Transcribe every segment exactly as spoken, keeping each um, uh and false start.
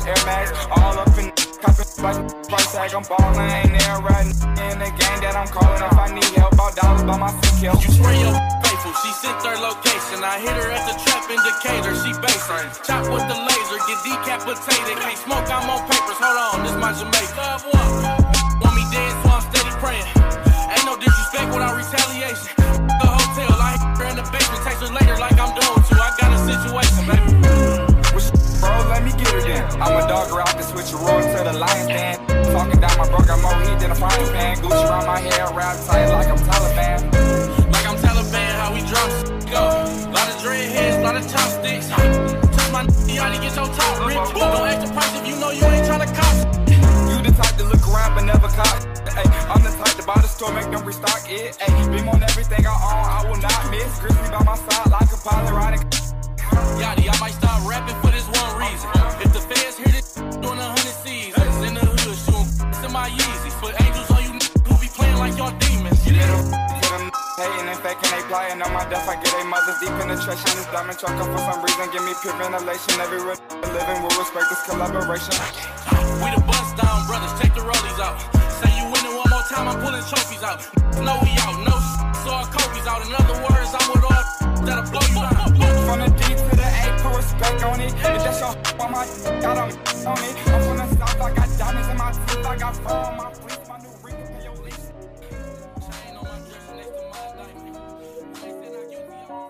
Air Max, all up in copping like price tag. I'm ballin', ain't there riding in the game that I'm calling. If I need help, all dollars by my sick help. You spray your faithful, she sent her location. I hit her at the trap indicator, she basic. Chop with the laser, get decapitated. Can't smoke, I'm on papers, hold on, this my Jamaica. Love one, want me dead, so I'm steady praying. Ain't no disrespect without retaliation. The hotel, I hit her in the basement, text her later like I'm doing to. I got a situation, baby. Bro, let me get her then. I'm a dogger out the switch a roll to the lion's den. Talking down my bro, got more heat than a frying pan. Gucci around my hair, wrapped tight like I'm Taliban. Like I'm Taliban, how we drop go. Lot of dreadheads, lot of chopsticks. Touch my n***y, I get your top ripped. Don't act the price if you know you ain't tryna cop. You the type to look around but never cop. Ay, I'm the type to buy the store, make them restock it. Ay, beam on everything I own, I will not miss. Grizzly by my side like a pilot riding. Yachty, I might stop rapping for this one reason. If the feds hear this doing a hundred seasons in the hood, shooting in my Yeezys. Put angels on you who be playing like y'all demons. You little to them hating and faking, they flying on my death. I get they mothers deep in the trash in this diamond truck up for some reason. Give me pure ventilation. Every real living will respect this collaboration. We the bust down brothers, check the rollies out. Say you winning one more time, I'm pulling trophies out. No, we out, no so our Kobe's out. In other words, I'm with all that'll blow you out. From the D to the A, put respect on it. If that's your on my got on on it. I'm from the south, I got diamonds in my teeth, I got fur on my fleece, my new ring can pay your lease. Chain on my dress next to my diamond. They said I give me all.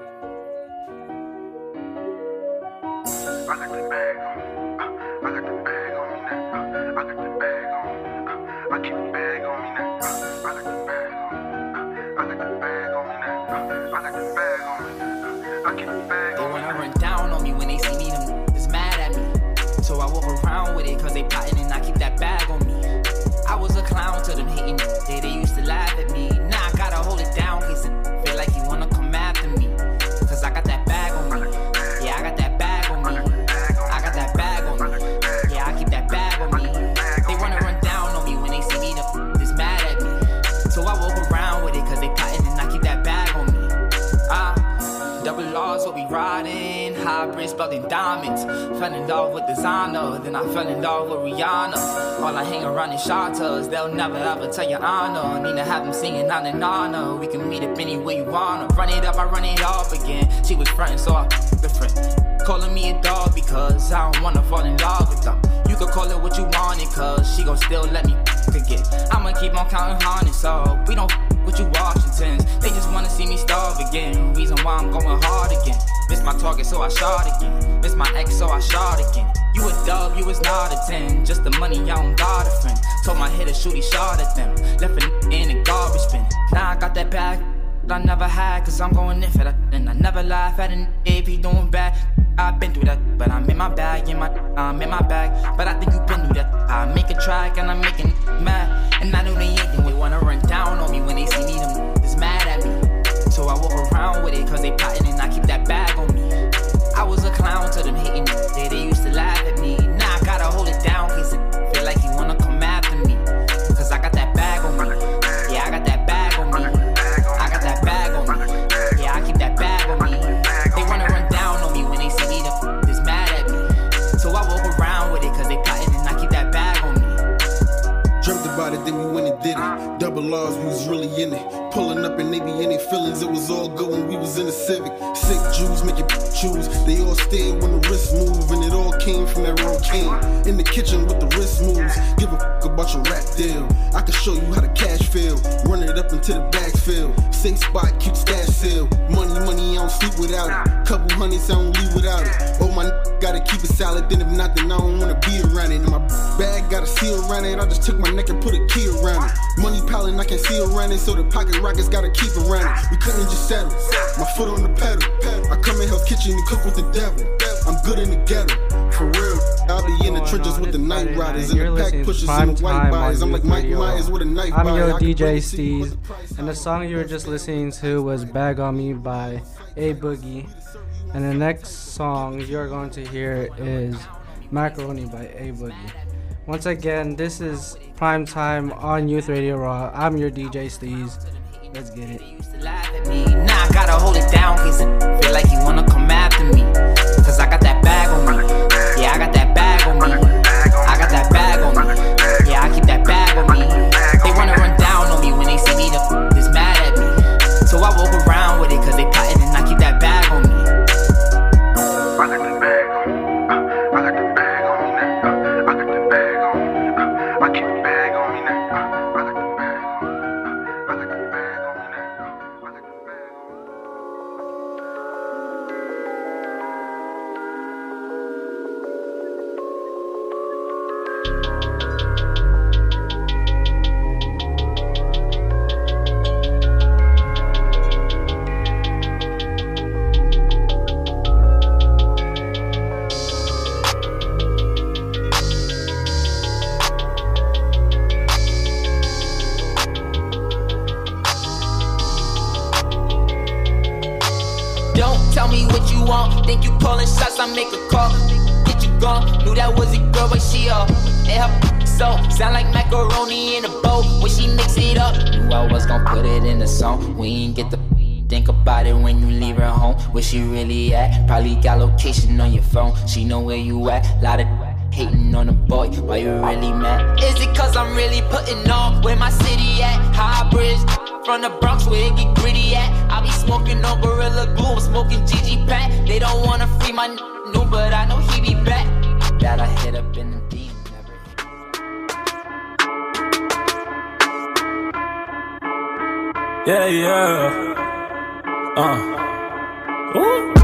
I got the bag on me. I got the bag on me now. I got the bag on me. I keep the bag on me now. I got the bag on me. I got the bag on me now. I got the bag on me. I keep the bag on me. They wanna run down on me when they see me, them is mad at me. So I walk around with it cause they plotting and I keep that bag on me. I was a clown to them hating, they, they used to laugh at me. Now I gotta hold it down cause I feel like you wanna come after me. Cause I got that bag on me. Yeah, I got that bag on me. I got that bag on me. Yeah, I keep that bag on me. They wanna run down on me when they see me, them is mad at me. So I walk around with it cause they plotting and I keep that bag on me. Ah. Double R's, what we riding, hybrids, belting diamonds. Fell in love with designer, then I fell in love with Rihanna. All I hang around is shotters, they'll never ever tell your honor. Need to have them singing on and honor. We can meet up anywhere you wanna. Run it up, I run it off again. She was frontin', so I f***ed the friend. Calling me a dog because I don't wanna fall in love with them. You could call it what you want it, cause she gon' still let me f*** again. I'ma keep on counting hundreds, so we don't f*** with you Washingtons. They just wanna see me starve again. Reason why I'm going hard again. Miss my target, so I shot again. Miss my ex, so I shot again. You a dub, you was not a ten. Just the money, I don't got a friend. Told my hitter, shoot, he shot at them. Left a in a garbage bin. Now I got that bag I never had, cause I'm going in for that. And I never laugh at an if he doing bad. I've been through that, but I'm in my bag, in my, I'm in my bag. But I think you been through that. I make a track and I'm making mad. And I know they ain't, they wanna run down on me when they see me, them is mad at me. So I walk around with it, cause they plotting and I keep that bag on me. I was a clown to them hating, they, they used to laugh at me. Now I gotta hold it down, cause it feel like you wanna come after me. Cause I got that bag on me. Yeah, I got that bag on me. I got that bag on me. Yeah, I keep that bag on me. They wanna run down on me when they see me, them is mad at me. So I walk around with it, cause they plotting and I keep that bag on me. Dreamt about it, then we went and did it. Double R's, we was really in it. Pulling up and they be in their feelings. It was all good when we was in the Civic. Sick Jews making choose. They all stared when the wrist move, and it all came from that raw cane. In the kitchen with the wrist moves. Give a fuck about your rap deal. I can show you how the cash feel. Run it up into the bags fill. Safe spot, keep stash seal. Money, money, I don't sleep without it. Couple hundreds, I don't leave without it. Oh my n- gotta keep it solid. Then if not, then I don't wanna be around it. And my bag got a seal around it. I just took my neck and put a key around it. Money piling, I can't see around it, so the pocket rockets gotta keep around it. We couldn't just settle. My foot on the pedal. I come in Hell's Kitchen and cook with the devil. I'm good in the ghetto. For real, I'll be in the trenches with the night riders and the pack pushers and the white bodies. I'm like Mike Myers with a knife. I'm your D J Steez, and the song you were just listening to was Bag on Me by A Boogie. And the next song you're going to hear is Macaroni by A Boogie. Once again, this is Prime Time on Youth Radio Raw. I'm your D J Steez. Let's get it. Now I gotta hold it down, cause it feel like you wanna come after me. Cause I got that bag on me. Yeah, I got that bag on me. think you calling shots, I make a call. Get you gone, knew that was a girl, but she all it her so sound like macaroni in a bowl when she mix it up. Knew I was gonna put it in the song. We ain't get the think about it when you leave her home. Where she really at? Probably got location on your phone. She know where you at. Lot of hating on the boy. Why you really mad? Is it cause I'm really putting on where my city at? High bridge from the Bronx where it get gritty at. I be smoking on Gorilla Glue, I'm smoking G G Pack. They don't wanna free my n***, no, but I know he be back. That I hit up in the D M, never hit. Yeah, yeah. Uh. Ooh.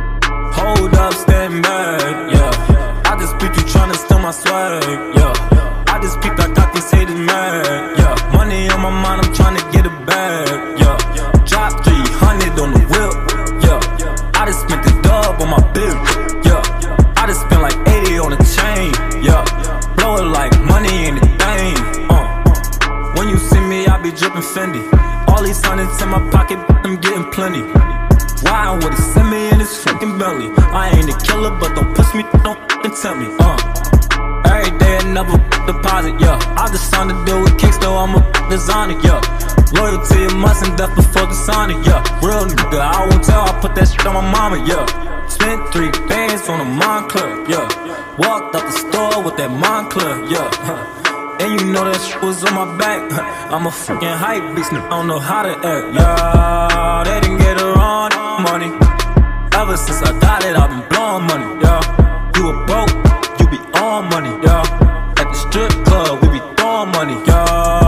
Hold up, stand back, yeah. I just peeped you tryna steal my swag, yeah. I just peeped, I got these haters mad, yeah. Money on my mind, I'm tryna get it back, yeah. Drop three hundred on the whip, yeah. I just spent the dub on my bill, yeah. I just spent like eighty on the chain, yeah. Blow it like money ain't a thing, uh. When you see me, I be drippin' Fendi. All these hundreds in my pocket, I'm getting plenty. Why would he send me in his fucking belly? I ain't a killer, but don't push me, don't fucking tell me, uh. Every day another deposit, yeah. I just signed a deal with Kicks, though I'm a designer, yeah. Loyalty a must and death before dishonor, yeah. Real nigga, I won't tell, I put that shit on my mama, yeah. Spent three bands on a Moncler, yeah. Walked out the store with that Moncler, yeah. And you know that shit was on my back. I'm a fucking hype beast, I don't know how to act. Yeah, they didn't get her on money. Ever since I got it, I've been blowing money. Yeah, you a broke, you be on money. Yeah, at the strip club, we be throwing money. Yeah,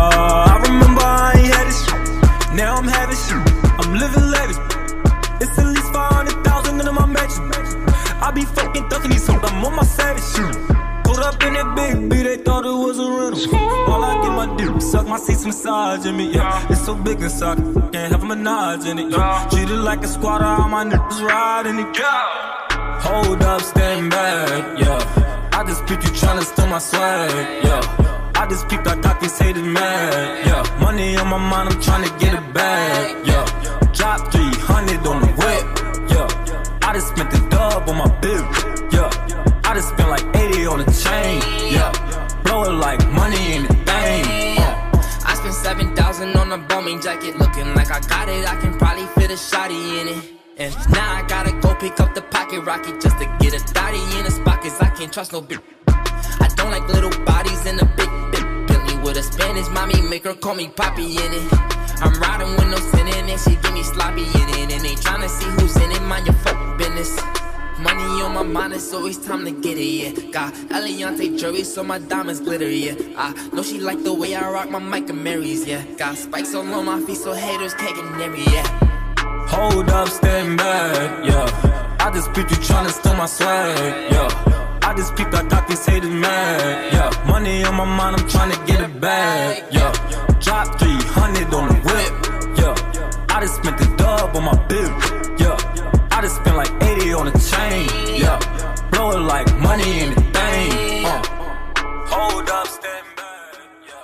I remember I ain't had this shit. Now I'm having shit. I'm living lavish. It's at least five hundred thousand in my matches. I be fucking thugging these hoes, I'm on my savage shit. Pulled up in that big B, they thought it was a rental. All I get my dick, suck my seats, massaging me, yeah. It's so big inside, can't have a menage in it, yeah. Treat it like a squatter, all my niggas riding it, yeah. Hold up, stand back, yeah. I just peeped you tryna steal my swag, yeah. I just peeped, I got these haters mad, yeah. Money on my mind, I'm tryna get it back, yeah. Drop three hundred on the whip, yeah. I just spent the dub on my bill, yeah. I just spent like eighty on the chain, yeah. Blow it like money ain't a thing, uh. I spent seven thousand on a bombing jacket. Looking like I got it, I can probably fit a shotty in it. And now I gotta go pick up the pocket rocket just to get a thotty in a spot, cause I can't trust no bitch. I don't like little bodies in a big, big Bentley with a Spanish mommy, make her call me Poppy in it. I'm riding with no sin in it, she give me sloppy in it. And they tryna see who's in it, mind your fuck business. Money on my mind, it's always time to get it, yeah. Got Eliante jewelry, so my diamonds glitter, yeah. I know she like the way I rock my Micah Marys, yeah. Got spikes all on my feet, so haters can't get near me, yeah. Hold up, stand back, yeah. I just peeped you tryna steal my swag, yeah. I just peeped, I got these haters mad, yeah. Money on my mind, I'm tryna get it back, yeah. Drop three hundred on the whip, yeah. I just spent the dub on my bill, yeah. I just spent like eighty on the chain, yeah. Blow it like money ain't a thing, uh. Hold up, stand back, yeah.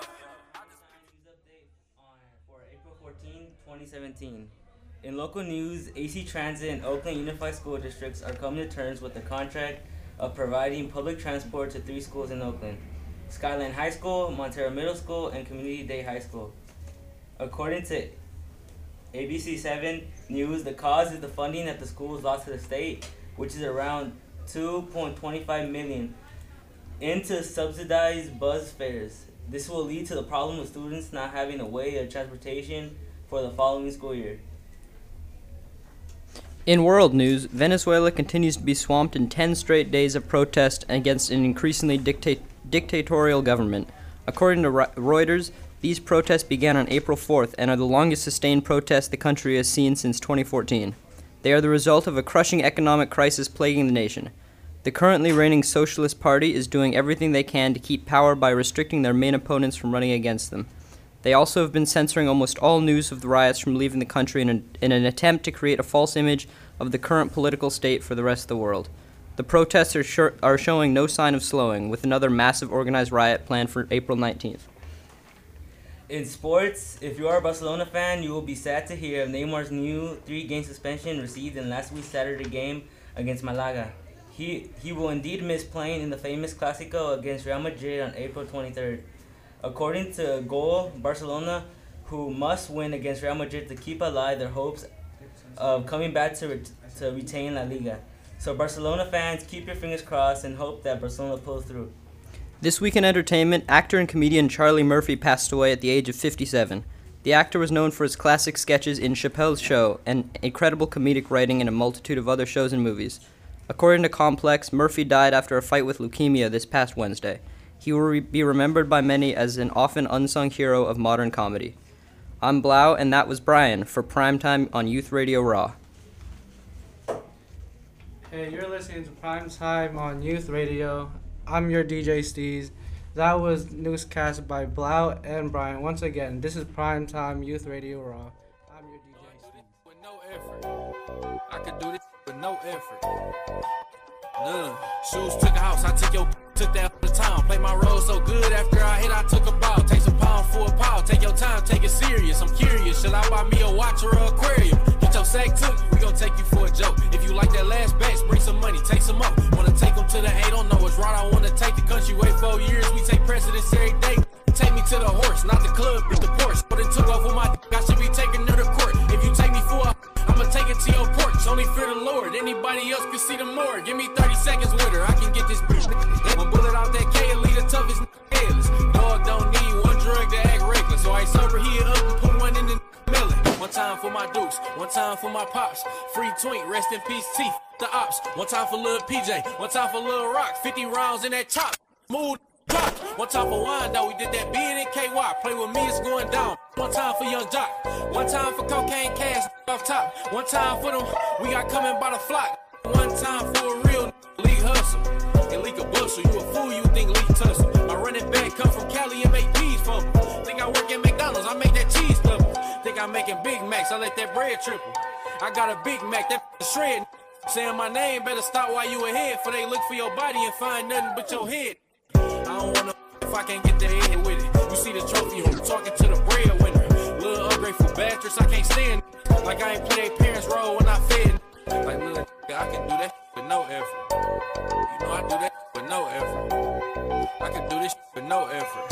Update on for April fourteenth, twenty seventeen. In local news, A C Transit and Oakland Unified School Districts are coming to terms with the contract of providing public transport to three schools in Oakland: Skyline High School, Montero Middle School, and Community Day High School. According to A B C seven News, the cause is the funding that the schools lost to the state, which is around two point two five million dollars, into subsidized bus fares. This will lead to the problem of students not having a way of transportation for the following school year. In world news, Venezuela continues to be swamped in ten straight days of protest against an increasingly dicta- dictatorial government. According to Reuters, these protests began on April fourth and are the longest sustained protests the country has seen since twenty fourteen. They are the result of a crushing economic crisis plaguing the nation. The currently reigning Socialist Party is doing everything they can to keep power by restricting their main opponents from running against them. They also have been censoring almost all news of the riots from leaving the country in an, in an attempt to create a false image of the current political state for the rest of the world. The protests are, sh- are showing no sign of slowing, with another massive organized riot planned for April nineteenth. In sports, if you are a Barcelona fan, you will be sad to hear of Neymar's new three-game suspension received in last week's Saturday game against Malaga. He he will indeed miss playing in the famous Clásico against Real Madrid on April twenty-third. According to Goal, Barcelona, who must win against Real Madrid to keep alive their hopes of coming back to re- to retain La Liga. So Barcelona fans, keep your fingers crossed and hope that Barcelona pulls through. This week in entertainment, actor and comedian Charlie Murphy passed away at the age of fifty-seven. The actor was known for his classic sketches in Chappelle's Show and incredible comedic writing in a multitude of other shows and movies. According to Complex, Murphy died after a fight with leukemia this past Wednesday. He will re- be remembered by many as an often unsung hero of modern comedy. I'm Blau, and that was Brian for Primetime on Youth Radio Raw. Hey, you're listening to Primetime on Youth Radio. I'm your D J Steez. That was newscast by Blau and Brian. Once again, this is Primetime Youth Radio Raw. I'm your D J Steez. With no effort, I could do this with no effort. None. Shoes took a house, I took your took that to town. Play my role so good after I hit, I took a bow. Take some pound for a pow. Take your time, take it serious. I'm curious. Should I buy me a watch or an aquarium? Get your sack took, we gon' take you for a joke. If you like that last batch, bring some money, take some up. Wanna take them to the A, don't know what's right. I wanna take the country way four years. We take precedence every day. Take me to the horse, not the club, but the Porsche. But it took off with my dick, I should be taking her to court. If you take me for a, I'ma take it to your porch. Only fear the Lord, anybody else can see the more. Give me thirty seconds with her, I can get this bitch. One bullet out that K and leave the toughest careless. Dog don't need one drug to act reckless. So I sober here up and put one in the melon. One time for my dukes, one time for my pops. Free twink, rest in peace, teeth, the ops. One time for Lil P J, one time for Lil Rock. fifty rounds in that chop, smooth pop. One time for wine, though, we did that B and K Y. Play with me, it's going down. One time for Young Jock, one time for cocaine cash off top. One time for them, we got coming by the flock. One time for a real league hustle. And leak a bustle, you a fool, you think leak tussle. My running back come from Cali and make peas for me. Think I work at McDonald's, I make that cheese double. Think I'm making Big Macs, I let that bread triple. I got a Big Mac, that shred. Saying my name, better stop while you ahead. For they look for your body and find nothing but your head. I don't wanna if I can't get the head with it. You see the trophy, I'm talking to the breadwinner. Little ungrateful bastards, I can't stand. Like I ain't play their parents' role when I fed. Like little I can do that with no effort. You know I do that with no effort. I can do this with no effort.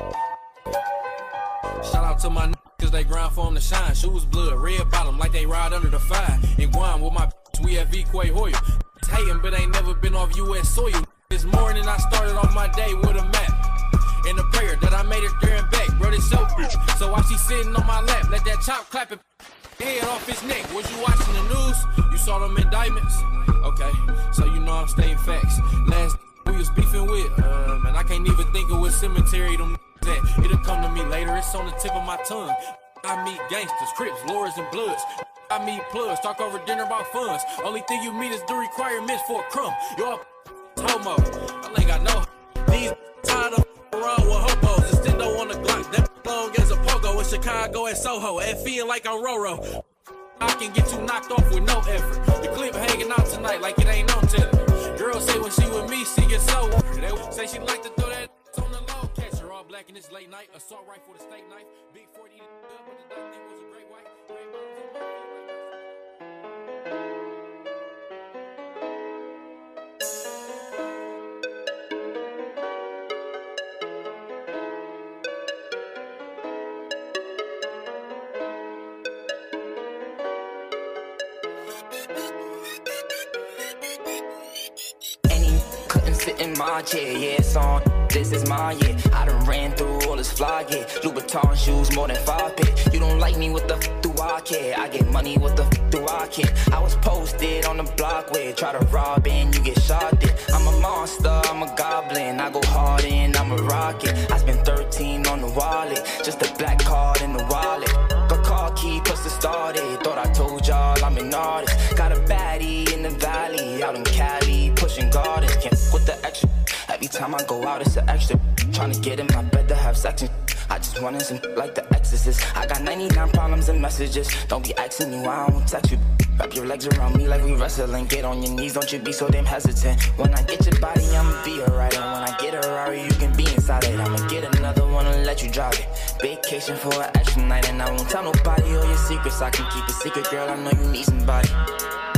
Shout out to my n****, cause they grind for them to shine. Shoes blood, red bottom like they ride under the fire. In Guam with my bitch, we at V-Quay Hoyer. Hating but ain't never been off U S soil. This morning I started off my day with a map and a prayer that I made it there and back. Bro, this so bitch. So while she sitting on my lap, let that chop clap it. Head off his neck. Was you watching the news? You saw them indictments? Okay, so you know I'm stating facts. Last we was beefing with, uh, man, I can't even think of what cemetery them at. It'll come to me later, it's on the tip of my tongue. I meet gangsters, Crips, Lords, and Bloods. I meet plugs, talk over dinner about funds. Only thing you meet is the requirements for a crumb. You're a homo, I ain't got no. These tired of around with hobos. Extendo on the Glock, that long as a pogo in Chicago and Soho. And feeling like I'm Roro. I can get you knocked off with no effort. The clip hanging out tonight like it ain't on telly. Girl say when she with me, she gets so. They say she like to throw that on the low. Catch her all black in this late night. Assault rifle with a steak knife. Big forty good, but the duck thing was a great white. Great in my chair, yeah, it's on. This is my year. I done ran through all this fly gear. Louboutin shoes, more than five pair. You don't like me, what the f do I care? I get money, what the f do I care? I was posted on the block where try to rob and you get shot there. I'm a monster, I'm a goblin. I go hard and I'm a rocket. I spent thirteen on the wallet, just a black card in the wallet. Got car key plus the started. Thought I told y'all I'm an artist. Got a baddie in the valley, out in Cali, pushing gardens. Can't f with the extra. Every time I go out, it's an extra. Tryna get in my bed to have sex and I just wanted some like the Exorcist. I got ninety-nine problems and messages. Don't be asking you, I don't text you. Wrap your legs around me like we wrestling. Get on your knees, don't you be so damn hesitant. When I get your body, I'ma be alright. And when I get a Rari, you can be inside it. I'ma get another one and let you drive it. Vacation for an extra night, and I won't tell nobody all your secrets. I can keep a secret, girl, I know you need somebody. I'm tired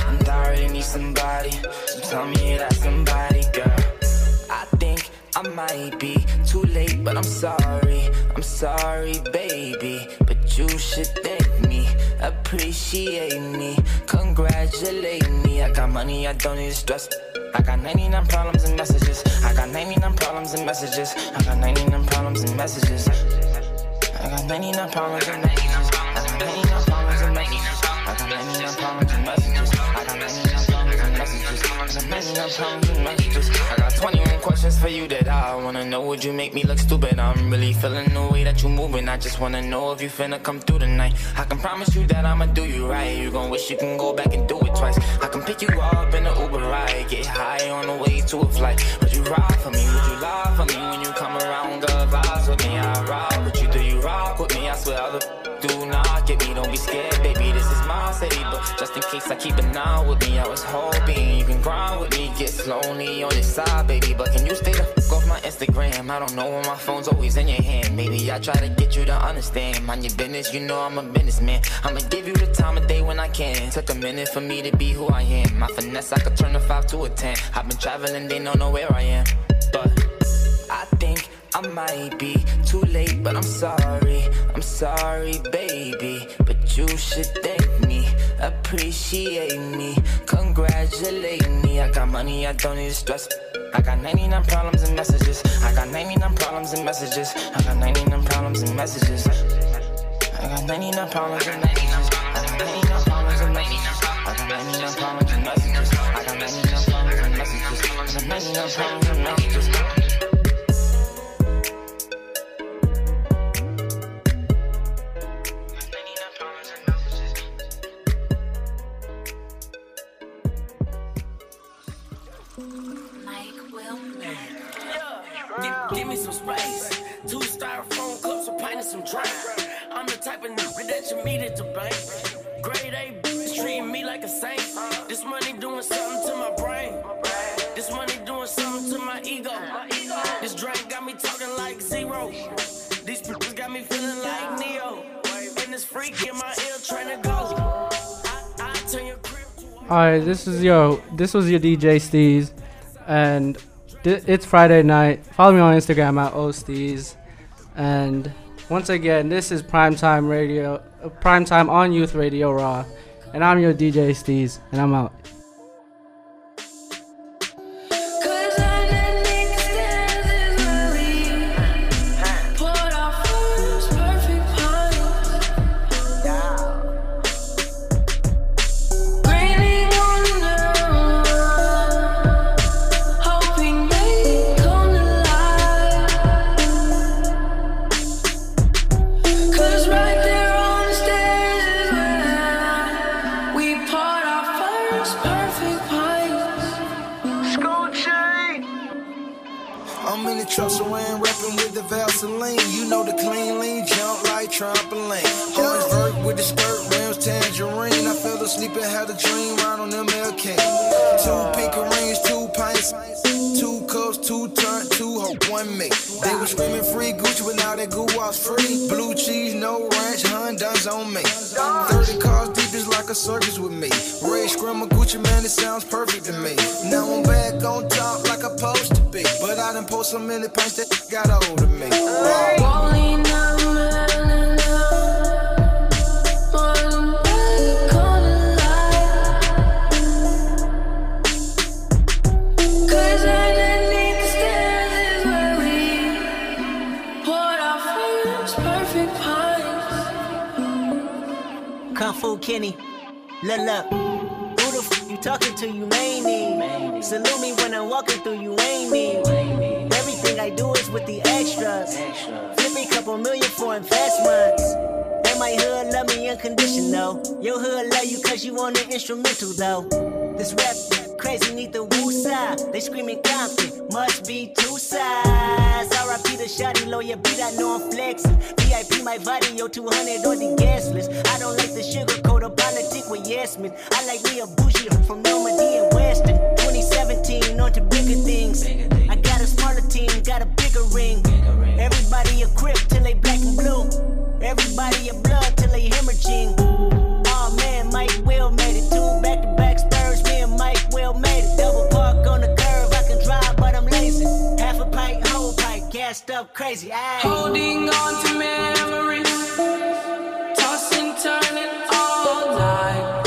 really need somebody. So tell me that somebody, girl. I think I might be too late, but I'm sorry. I'm sorry, baby. But you should thank me, appreciate me, congratulate me. I got money, I don't need to stress. I got ninety-nine problems and messages. I got ninety-nine problems and messages. I got ninety-nine problems and messages. I got ninety-nine problems and messages. I got ninety-nine problems and messages. I got ninety-nine problems and messages. I got ninety-nine problems and messages. I got ninety-nine problems and messages. I got twenty-one questions for you that I wanna know. Would you make me look stupid? I'm really feeling the way that you moving. I just wanna know if you finna come through tonight. I can promise you that I'ma do you right. You gon' wish you can go back and do it twice. I can pick you up in the Uber ride, get high on the way to a flight. Would you ride for me? Would you lie for me when you come around? Good vibes with me, I ride with you. Do you rock with me? I swear other do not get me. Don't be scared, baby. This is my city, but just in case I keep an eye with me, I was hoping you can grind with me. Get slowly on this side, baby, but can you stay the fuck off my Instagram? I don't know when my phone's always in your hand. Maybe I try to get you to understand. Mind your business, you know I'm a businessman. I'ma give you the time of day when I can. Took a minute for me to be who I am. My finesse, I could turn a five to a ten. I've been traveling, they don't know where I am. But I think I might be too late, but I'm sorry. I'm sorry, baby. But you should thank me, appreciate me, congratulate me. I got money, I don't need to stress. I got ninety-nine problems and messages. I got ninety-nine problems and messages. I got ninety-nine problems and messages. I got ninety-nine problems and messages. I got ninety-nine problems and messages. I got ninety-nine problems and messages. I got ninety-nine problems and messages. I got ninety-nine problems and messages. Give, give me some space. Two styrofoam cups, a pint and some drink. I'm the type of nigga that you meet at the bank. Grade A, bitch, treating me like a saint. This money doing something to my brain. This money doing something to my ego. This drink got me talking like zero. These people got me feeling like Neo. And this freak in my ear trying to go. I, I turn your crib to a- Alright, this is yo. This was your D J Steez, and th- it's Friday night. Follow me on Instagram at osteez. And once again, this is Primetime Radio, uh, Primetime on Youth Radio Raw, and I'm your D J Steez, and I'm out. I'm in the truck, so I ain't rapping with the Vaseline. You know the clean lean, jump like trampoline. Orange vert with the skirt, rims, tangerine. I fell asleep and had a dream, round on them L K. Two pink rings, two pints, two cups, two turn, two hope, one mate. They were screaming free Gucci, but now that goo was free. Blue cheese, no ranch, Honda's on me. thirty cars deep is like a circus with me. Red screamer Gucci, man, it sounds perfect to me. Now I'm back on top like I'm supposed to be. But I done post so many pints that got a hold of me. Rolling down Kung Fu Kenny, look, look. Who the f you talking to? You ain't me. Salute me when I'm walking through. You ain't me. Everything I do is with the extras. Flip me couple million for investments. And my hood love me unconditional. Your hood love you cause you on the instrumental though. This rap crazy need the woo-side. They screaming Compton, must be two sides. R I P the shawty, lawyer beat, I know I'm flexing. V I P my body, yo, two hundred on the gas list. I don't like the sugar coat of politic with yes men. I like me a bougie from Normandy and Weston. twenty seventeen, on to bigger things. I got a smaller team, got a bigger ring. Everybody a crip till they black and blue. Everybody a blood till they hemorrhaging. Oh man, Mike Will made it two back-to-back Spurs, me and gassed up crazy. Ay. Holding on to memories, tossing, turning all night.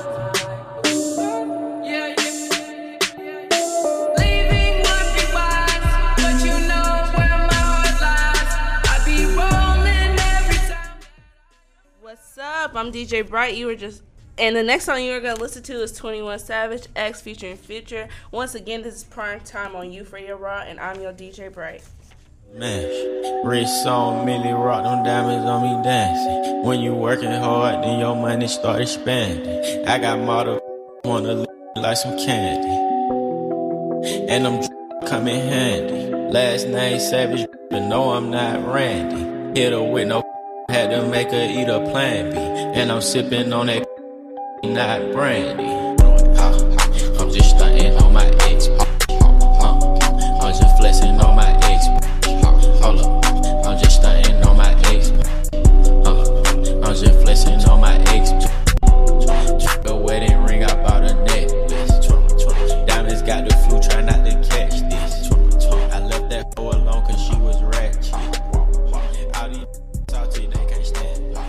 Yeah, yeah. Leaving would be wise, but you know where my heart lies. I be rolling every time. What's up? I'm D J Bright. You were just, and the next song you were gonna listen to is twenty-one Savage X featuring Future. Once again, this is Prime Time on You for Your Raw, and I'm your D J Bright. Man, rich on Millie rock, them diamonds on me dancing. When you working hard, then your money start expanding. I got model wanna live like some candy, and them come in handy. Last name Savage, but no, I'm not Randy. Hit her with no, had to make her eat a Plan B, and I'm sipping on that, not brandy. I'm just stunting on my ex. I'm just flexing on my ex. Hold up, I'm just stunting on my ex. Uh, I'm just flexing on my ex. The wedding ring, I bought a necklace. Diamonds got the flu, try not to catch this. I left that for alone cause she was ratchet. All these salty, they can't stand.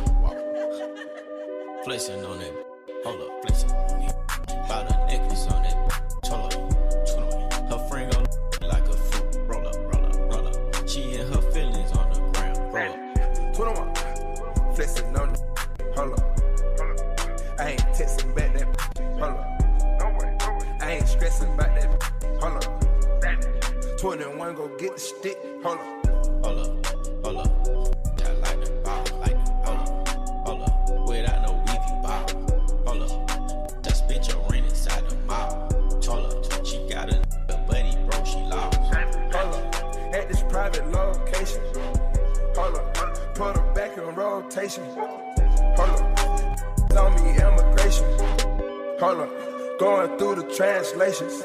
Flexing on that. Hold up, flexing on it. Bought a necklace on it. Hold up, her friend gon' like a fruit. Roll up, roll up, roll up. She and her feelings on the ground. Roll up. twenty-one, flexing on it. Hold up. I ain't texting back that. Hold up. I ain't stressing about that. Hold up. twenty-one, go get the stick. Hold up. Hold up, hold up. I like the ball, like the hold up, hold up. Without no weepy ball. Hold up. That bitch a ring inside the mall. Hold up. She got a buddy, bro, she lost. Hold up. At this private location. Hold up. Put her back in rotation. Hold up. On me immigration. Hold up. Going through the translations.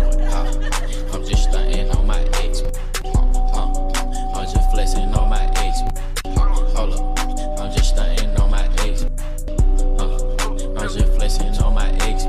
Uh, I'm just stunting on my ex. Uh, I'm just flexing on my ex. Hold up. I'm just stunting on my ex. Uh, I'm just flexing on my ex.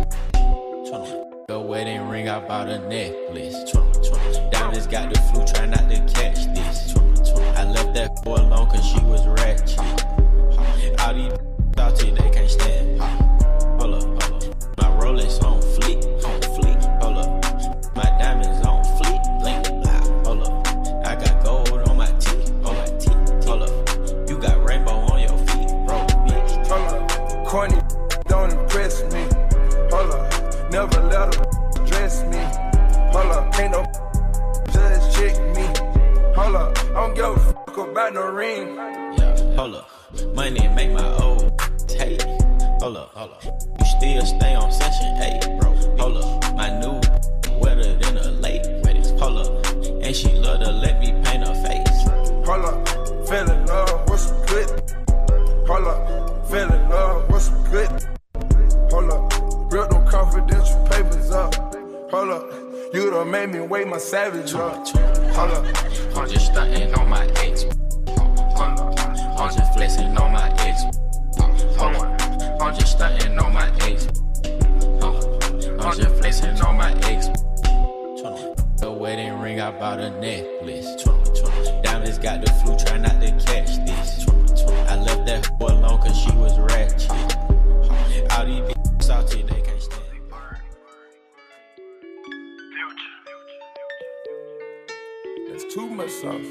The wedding ring, I bought a necklace. Diamonds got the flu, try not to catch this. I left that for alone cause she was ratchet. All these salty, they can't stand. Hold up, hold up. My Rolex on fleek, on fleek. Hold up. My diamonds on fleek, blink, loud. Hold up. I got gold on my teeth, on my teeth. Hold up. You got rainbow on your feet, bro, bitch. Hold up. Corny don't impress me. Hold up. Never let her dress me. Hold up. Ain't no just check me. Hold up. I don't give a fuck about no ring. Yeah, hold up. Money make my old take. Hold up, hold up. You still stay on session eight, bro. Hold up. My new wetter than a lake. Hold up. And she love to let me paint her face. Hold up. Fell in love with some good. Hold up. Fell in love with some good. Hold up. Real no confidential papers up. Hold up. You done made me weigh my savage up. Hold up. I'm just stunting on my ex. I'm just flexing on my ex. Hold up. I'm just stunting on my ex. I'm just flexing on my ex. The wedding ring, I bought a necklace. Diamonds got the flu, try not to catch this. I left that for alone cause she was ratchet. All these bitches salty, they can't stand. That's too much sauce.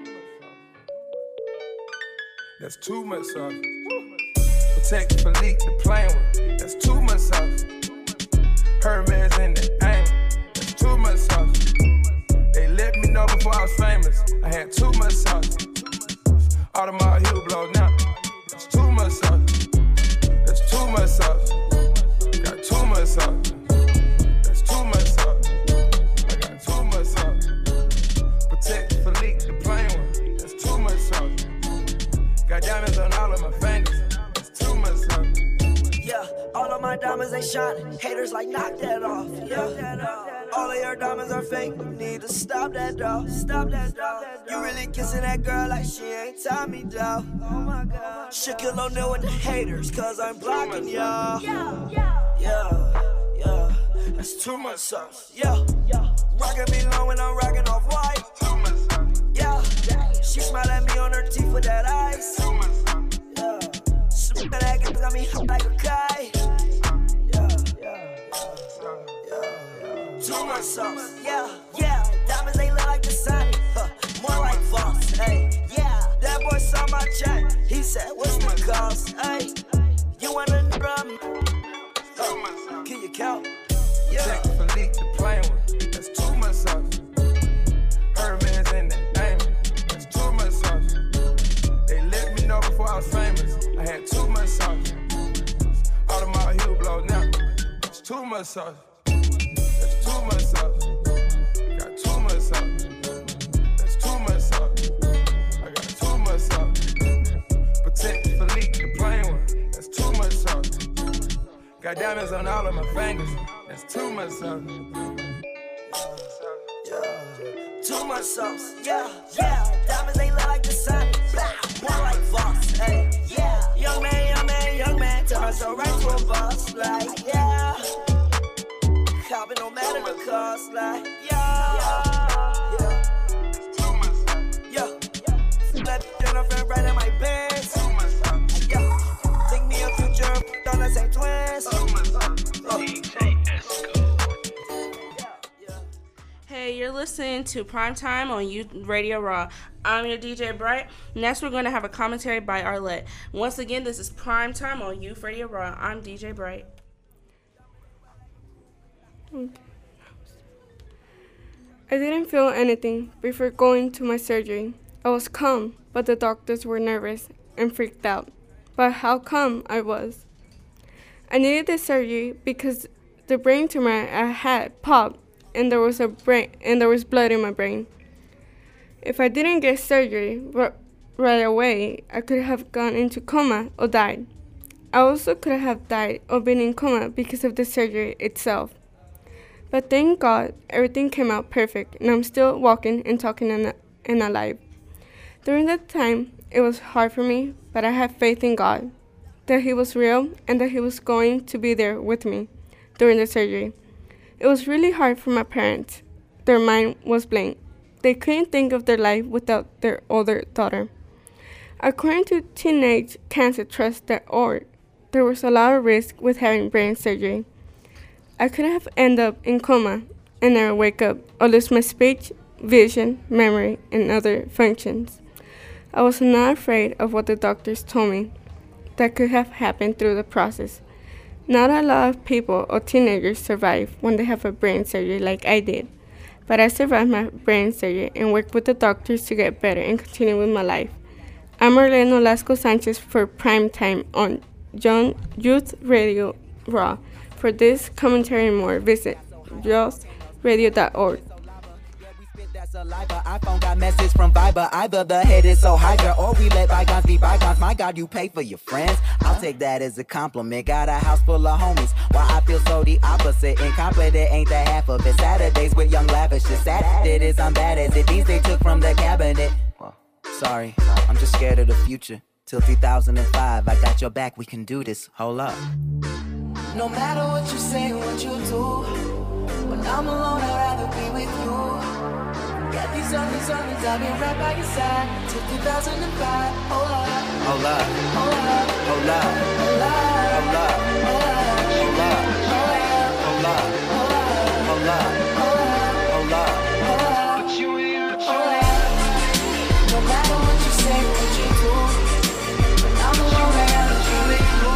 That's too much sauce. Protect, police, the plane one. That's too much sauce. Hermes in the aim. That's too much sauce. They let me know before I was famous. I had too much sauce. Audemars heel blow now. That's too much sauce. That's too much sauce. Got too much sauce. That's too much sauce. I got too much sauce. Protect, police, the plane one. That's too much sauce. Got diamonds on all of my fingers. That's too much sauce. Yeah, all of my diamonds they shining. Haters like knock that off. Yeah, all of your diamonds are fake. Need to stop that dog. Stop that dog. You really kissing that girl like she ain't Tommy dog. Oh my God. Shaquille O'Neal with the haters, cause I'm blocking y'all. Yeah, yeah, yeah. That's too much sauce. Yeah, rockin' me low when I'm rockin' off white. Yeah, much sauce. That's too much sauce. Got too much sauce. That's too much sauce. I got too much sauce. Protect Philippe, the plain one. That's too much sauce. Got diamonds on all of my fingers. That's too much sauce. Too much sauce, yeah, yeah. Diamonds, they look like the sun. Blah, blah, like Voss, hey, yeah. Young man, young man, young man. Turn myself right to a boss, like, yeah. Copping no matter the cost, like, yeah. Yeah. Too much sauce. Yeah. That dinner friend right in my bed. Too much sauce. Yeah. Think me a future, don't the same twins. Too much sauce. D J Esco. Hey, you're listening to Primetime on Youth Radio Raw. I'm your D J Bright. Next, we're going to have a commentary by Arlette. Once again, this is Primetime on Youth Radio Raw. I'm D J Bright. I didn't feel anything before going to my surgery. I was calm, but the doctors were nervous and freaked out. But how calm I was. I needed the surgery because the brain tumor I had popped. And there was a brain, and there was blood in my brain. If I didn't get surgery r- right away, I could have gone into coma or died. I also could have died or been in coma because of the surgery itself. But thank God, everything came out perfect, and I'm still walking and talking and, and alive. During that time, it was hard for me, but I had faith in God, that He was real and that He was going to be there with me during the surgery. It was really hard for my parents. Their mind was blank. They couldn't think of their life without their older daughter. According to Teenage Cancer Trust dot org, there was a lot of risk with having brain surgery. I could have ended up in coma and never wake up or lose my speech, vision, memory, and other functions. I was not afraid of what the doctors told me that could have happened through the process. Not a lot of people or teenagers survive when they have a brain surgery like I did, but I survived my brain surgery and worked with the doctors to get better and continue with my life. I'm Arlette Nolasco Sanchez for Primetime on Young Youth Radio Raw. For this commentary and more, visit youth radio dot org. Saliva, iPhone got message from Viber. Either the head is so higher, or we let bygones be bygones. My God, you pay for your friends. I'll take that as a compliment. Got a house full of homies. Why I feel so the opposite. Incompetent ain't the half of it. Saturdays with young lavish. It's sad it is, I'm bad as it. These they took from the cabinet. Sorry, I'm just scared of the future. Till two thousand five, I got your back. We can do this. Hold up. No matter what you say, what you do, when I'm alone, I'd rather be with you. Got these only songs, I'll be right by your side till two thousand five. Hold up, hold up, hold up, hold up, hold up, hold up, hold up, hold up, hold up, hold up, hold up, hold up. Put you in, put you in. No matter what you say, what you do, when I'm alone, I'd rather be with you.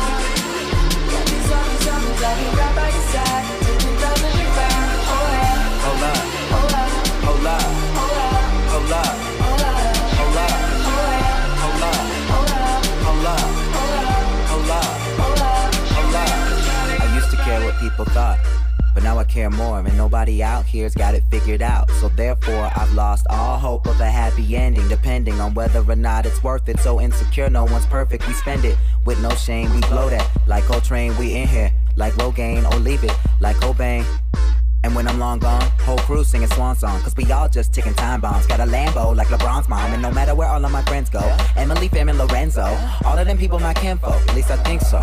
Got these only songs, I'll be right by your side till two thousand five. Hold up, hold up, hold up, hold up. Hold up, hold up, hold up, hold up, hold up, hold up, hold up, hold up. I used to care what people thought, but now I care more, and nobody out here's got it figured out. So therefore, I've lost all hope of a happy ending, depending on whether or not it's worth it. So insecure, no one's perfect, we spend it with no shame. We blow that like Coltrane, we in here like Rogaine, or leave it like Cobain. And when I'm long gone, whole crew singing swan song. Cause we all just ticking time bombs. Got a Lambo like LeBron's mom. And no matter where all of my friends go, Emily, Fam, and Lorenzo, all of them people my kinfolk, at least I think so.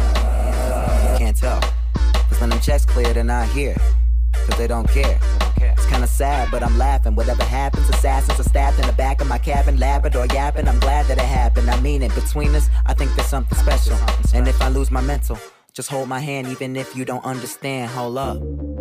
Can't tell, cause when them checks clear, they're not here, cause they don't care. It's kinda sad, but I'm laughing. Whatever happens, assassins are stabbed in the back of my cabin, Labrador yapping. I'm glad that it happened, I mean it. Between us, I think there's something special. And if I lose my mental, just hold my hand even if you don't understand. Hold up.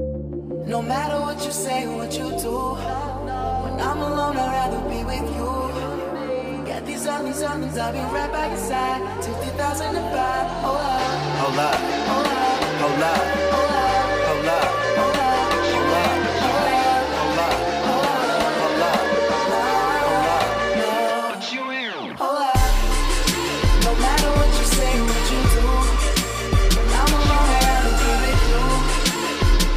no matter what you say, what you do, when I'm alone, I'd rather be with you. Got these on these on these, I'll be right by your side till two thousand five. Hold up, hold up, hold up, hold up, hold up, hold up, hold up, hold up, hold up, hold up, hold up, hold up. Put you in. Hold up. No matter what you say, what you do, when I'm alone, I'd rather be with you.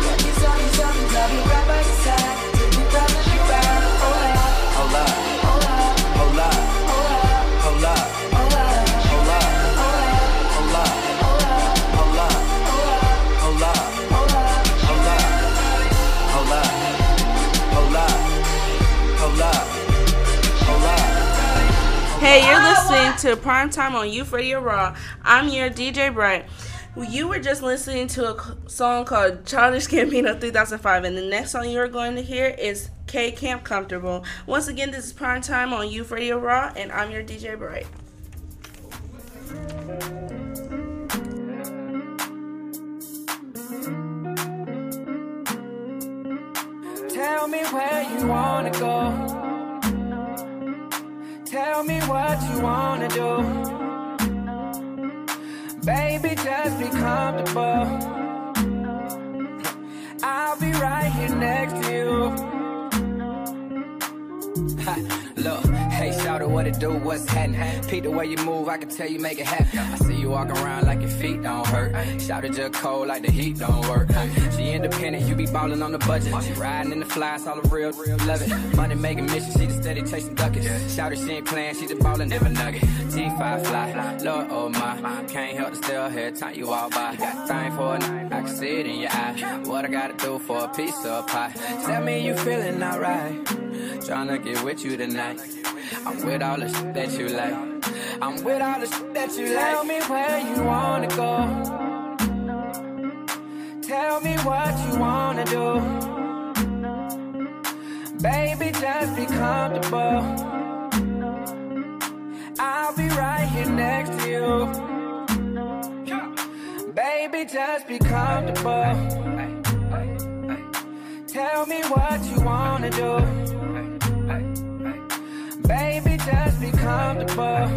Hey, you're listening to Primetime on Youth Radio Raw. I'm your D J Bright. You were just listening to a song called Childish Gambino three thousand five, and the next song you're going to hear is K Camp Comfortable. Once again, this is Primetime on Youth Radio Raw, and I'm your D J Bright. Tell me where you wanna go. Tell me what you wanna do. Baby, just be comfortable. I'll be right here next to you. Look, hey, shout out what it do, what's happening? Peep the way you move, I can tell you make it happen. I see you walking around like your feet don't hurt. Shout it just cold like the heat don't work. She independent, you be ballin' on the budget. She riding in the flies, all the real, real love it. Money making mission, she just steady chasing duckets. Shout it, she ain't playing, she just ballin' never nugget. T five fly, Lord, oh my. Can't help to still hear time you all by. Got time for a night, I can see it in your eye. What I gotta do for a piece of pie? Tell me you feeling alright. Tryna get with you tonight. I'm with all the shit that you like. I'm with all the shit that you like. Tell me where you wanna go. Tell me what you wanna do. Baby, just be comfortable. I'll be right here next to you. Baby, just be comfortable. Tell me what you wanna do. Baby, just be comfortable.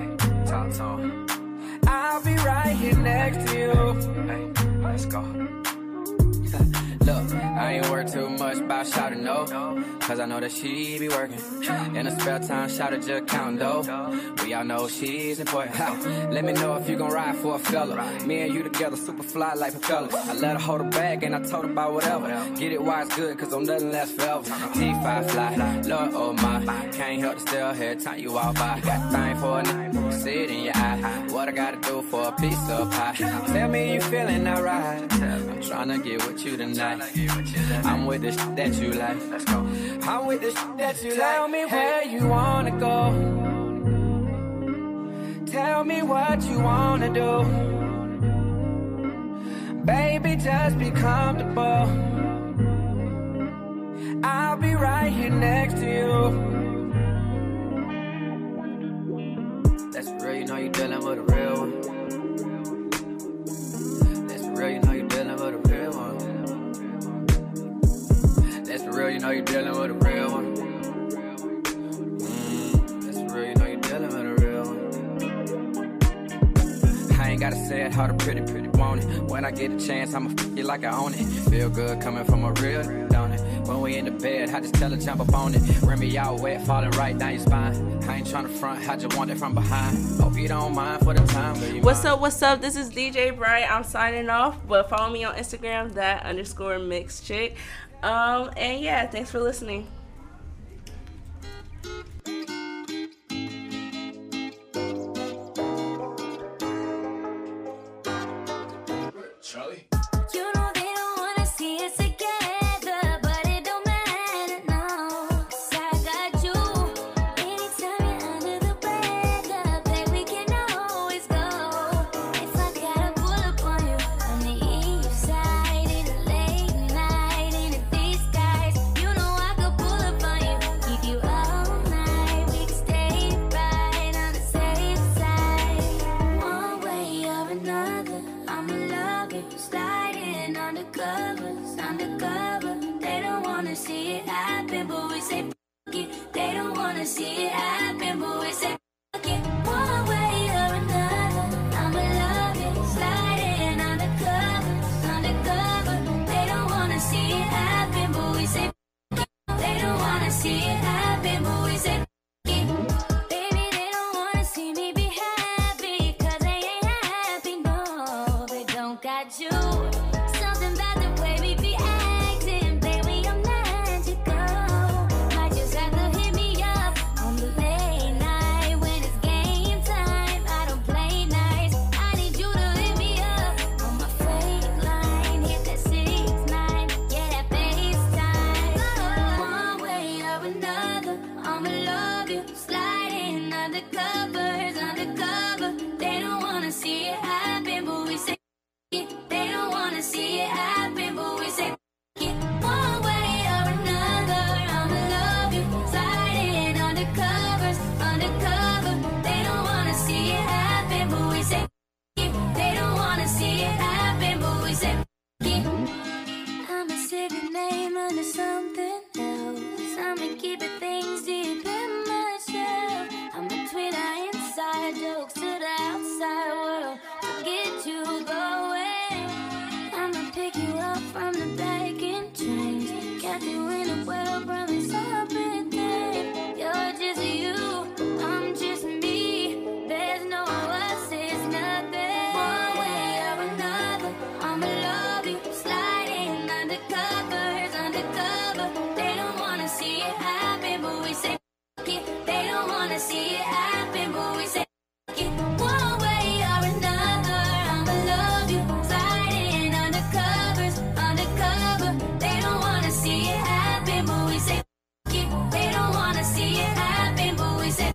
I'll be right here next to you. Let's go. Look, I ain't worried too much about shouting no, cause I know that she be working. In her spare time, shout it just counting dough. We all know she's important. Ha. Let me know if you gon' ride for a fella. Me and you together, super fly like propellers. I let her hold her bag and I told her about whatever. Get it while it's good, cause I'm nothing less forever. T five fly, Lord, oh my. Can't help to still hear time you all by. Got a thing for a night, see it in your eye. What I gotta do for a piece of pie? Tell me you feeling alright. I'm tryna get with you tonight. I'm with the shit that you like. Let's go. I'm with the shit that you Tell like. me where you wanna go. Tell me what you wanna do. Baby, just be comfortable. I'll be right here next to you. That's real, you know you dealing with a real one. That's real, you know you dealing with a real one. That's real, you know you dealing with a real one. Mm, that's real, you know you dealing with a real one. I ain't gotta say it, how the pretty, pretty want it. When I get a chance, I'ma f you like I own it. Feel good coming from a real, don't it? When we in the bed, I just tell her jump up on it. Rim me out wet, falling right down your spine. I ain't tryna front, I just want it from behind. Hope you don't mind for the time. What's up, what's up? This is D J Bright. I'm signing off, but follow me on Instagram, that underscore mixed chick. Um, and yeah, thanks for listening. Charlie? You know they don't wanna see us together, but it don't matter, no. 'Cause I got you. Anytime you're under the weather, babe, we can always go. If I gotta pull up on you on the east side in the late night in the disguise, you know I could pull up on you, keep you all night. We can stay right on the safe side. One way or another, I'ma love you, sliding undercovers, undercover. They don't wanna see it happen, but we say fuck it. They don't wanna see it happen, but we say fuck it. One way or another, I'ma love you, sliding undercover, undercover. They don't wanna see it happen, but we say fuck it. They don't wanna see it happen, but we say fuck it. Baby, they don't wanna see me be happy, 'cause they ain't happy, no. They don't got you. Something about the way we be acting, baby, I'm magical. Might just have to hit me up on the late night when it's game time. I don't play nice. I need you to hit me up on my fake line. Hit that six nine, yeah, that FaceTime. One way or another, I'ma love you, sliding under undercovers, undercover. They don't wanna see it happen, but we say it. They don't wanna see it happen, but we say it. One way or another, I'ma love you. Sliding undercovers, undercover. They don't wanna see it happen, but we say it. They don't wanna see it happen, but we say it. I'ma save your name under something else. I'ma keep it things deep in myself. I'm between our inside jokes to the outside world to get you going. I'ma pick you up from the back and change. Got you in a well, promise I'll pretend. You're just you, I'm just me. There's no us, it's nothing. One way or another, I'ma love you. Sliding undercovers, undercover. They don't wanna see it happen, but we say it. They don't wanna see it happen, but we say it. One way or another, I'ma love you. Sliding undercovers, undercover. They don't wanna see it happen, but we say it. They don't wanna see it happen, but we say it.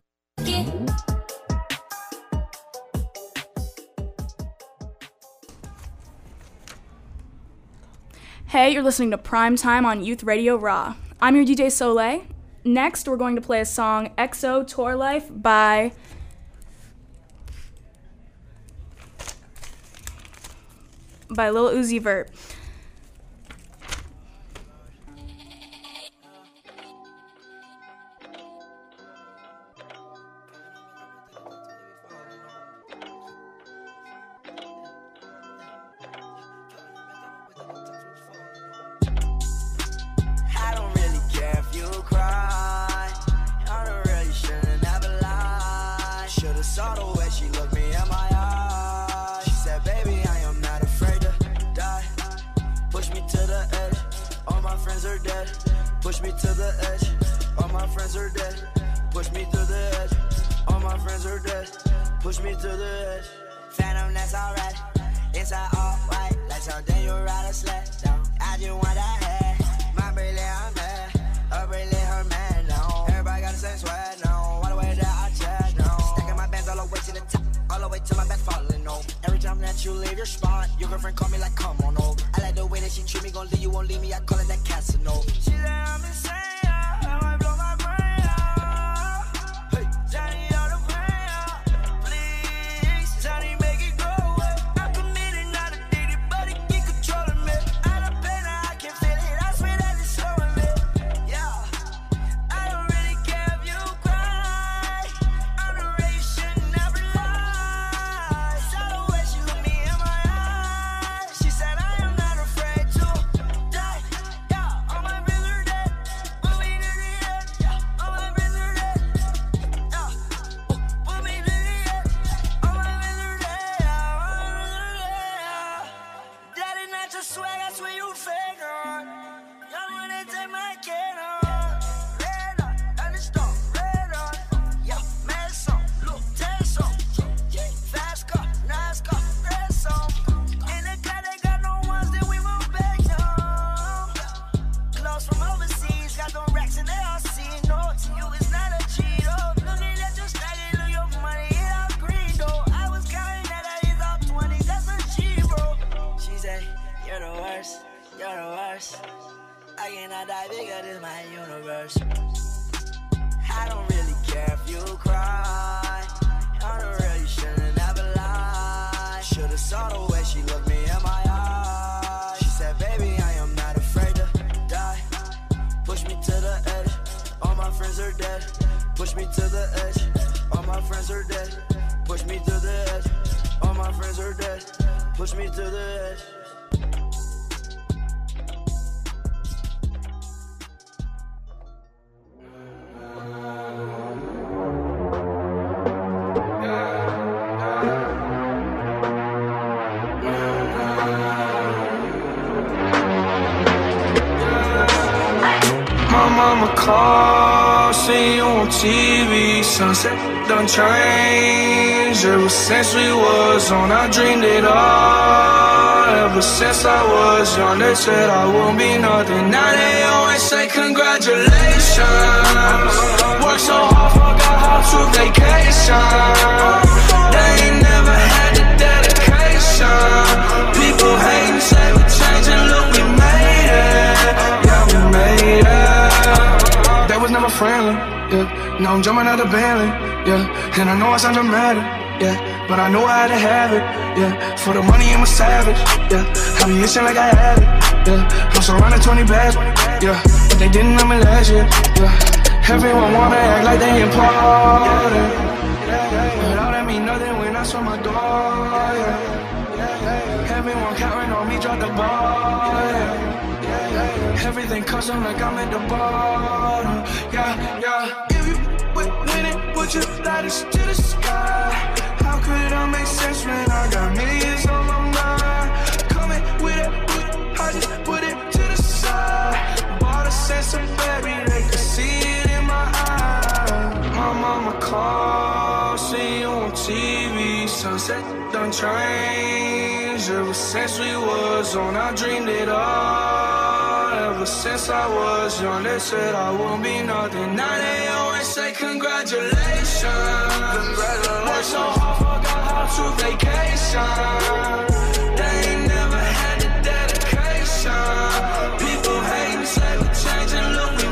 Hey, you're listening to Prime Time on Youth Radio Raw. I'm your D J Soleil. Next, we're going to play a song, X O Tour Life by by Lil Uzi Vert. I don't really care if you cry. I don't really shouldn't ever lie. Should've saw the way she looked me in my eyes. She said, baby, I am not afraid to die. Push me to the edge. All my friends are dead. Push me to the edge. All my friends are dead. Push me to the edge. All my friends are dead. Push me to the edge. Phantom, that's alright. Inside all white, like something you ride a sled down. I just want that head. My bracelet, I'm mad. Her bracelet, her man now. Everybody got the same sweat now. All the way that I chat now. Stacking my bands all the way to the top. All the way to my back falling over. Every time that you leave your spot, your girlfriend call me like, come on over. I like the way that she treat me, gon' leave you, won't leave me. I call it that Casanova. She said I'm insane, yeah. I might blow my brain out. Hey, Johnny, all the pain out. Please, Johnny, make it go away. I'm committed, not addicted, but it keep controlling me. Out of pain, I can feel it. I swear that it's slowing me. Yeah, I don't really care if you cry. I'm the way you should never lie. Saw the way she looked me in my eyes. She said I am not afraid to die. Yeah, all my friends are dead. Put me to the edge. Yeah, all my friends are dead. Yeah, put me to the edge. All my friends are dead. Yeah, all my friends are dead. That is not your swag, that's what you fake on. Y'all wanna take my kid on. Red on, thunderstorm, red on. Yeah, mad song, look, take some. Fast car, nice car, red song. In the car, they got no ones that we won't beg them. Clothes from overseas, got them racks and they all see. No, to you it's not a cheat. Oh, looking at your stack, it look your money, it all green though. I was counting that I is all twenty, that's a G, bro. She said, you're the worst, you're the worst. I cannot die bigger than my universe. I don't really care if you cry. I don't really shouldn't ever lie. Should've saw the way she looked me in my eyes. She said, baby, I am not afraid to die. Push me to the edge. All my friends are dead. Push me to the edge. All my friends are dead. Push me to the edge. All my friends are dead. Push me to the edge. My mama called, see you on T V. Sunset done changed. Ever since we was on, I dreamed it all. Ever since I was young, they said I won't be nothing. Now they always say congratulations. Worked so hard, forgot how to vacation. Now I'm jumping out the Bentley, yeah. And I know I sound dramatic, yeah. But I know I had to have it, yeah. For the money, I'm a savage, yeah. I be itching like I have it, yeah. I'm surrounded twenty bags, yeah. But they didn't know me last year, yeah. Everyone wanna act like they important, but all that mean nothing when I saw my door, yeah. Everyone counting on me, drop the ball, yeah. Everything custom like I'm at the bottom, yeah, yeah. If you win it, put your lighters to the sky. How could I make sense when I got millions on my mind? Coming with it, I just put it to the side. Bought a sense of baby, they could see it in my eyes. My mama called, see you on T V. Sunset done changed. Ever since we was on, I dreamed it all. Ever since I was young, they said I won't be nothing. Now they always say congratulations. Congratulations. Worked so hard, forgot how to vacation. They ain't never had the dedication. People hating, say we changing, look, we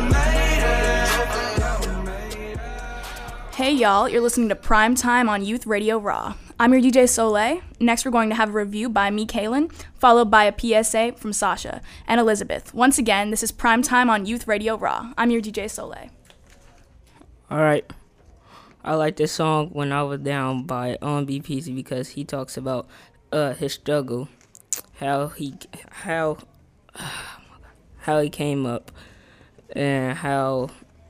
made it. Hey y'all, you're listening to Prime Time on Youth Radio Raw. I'm your D J Soleil. Next, we're going to have a review by me, Kaylin, followed by a P S A from Sasha and Elizabeth. Once again, this is Prime Time on Youth Radio Raw. I'm your D J Soleil. All right. I like this song When I Was Down by On B P Z because he talks about uh, his struggle, how he how how he came up, and how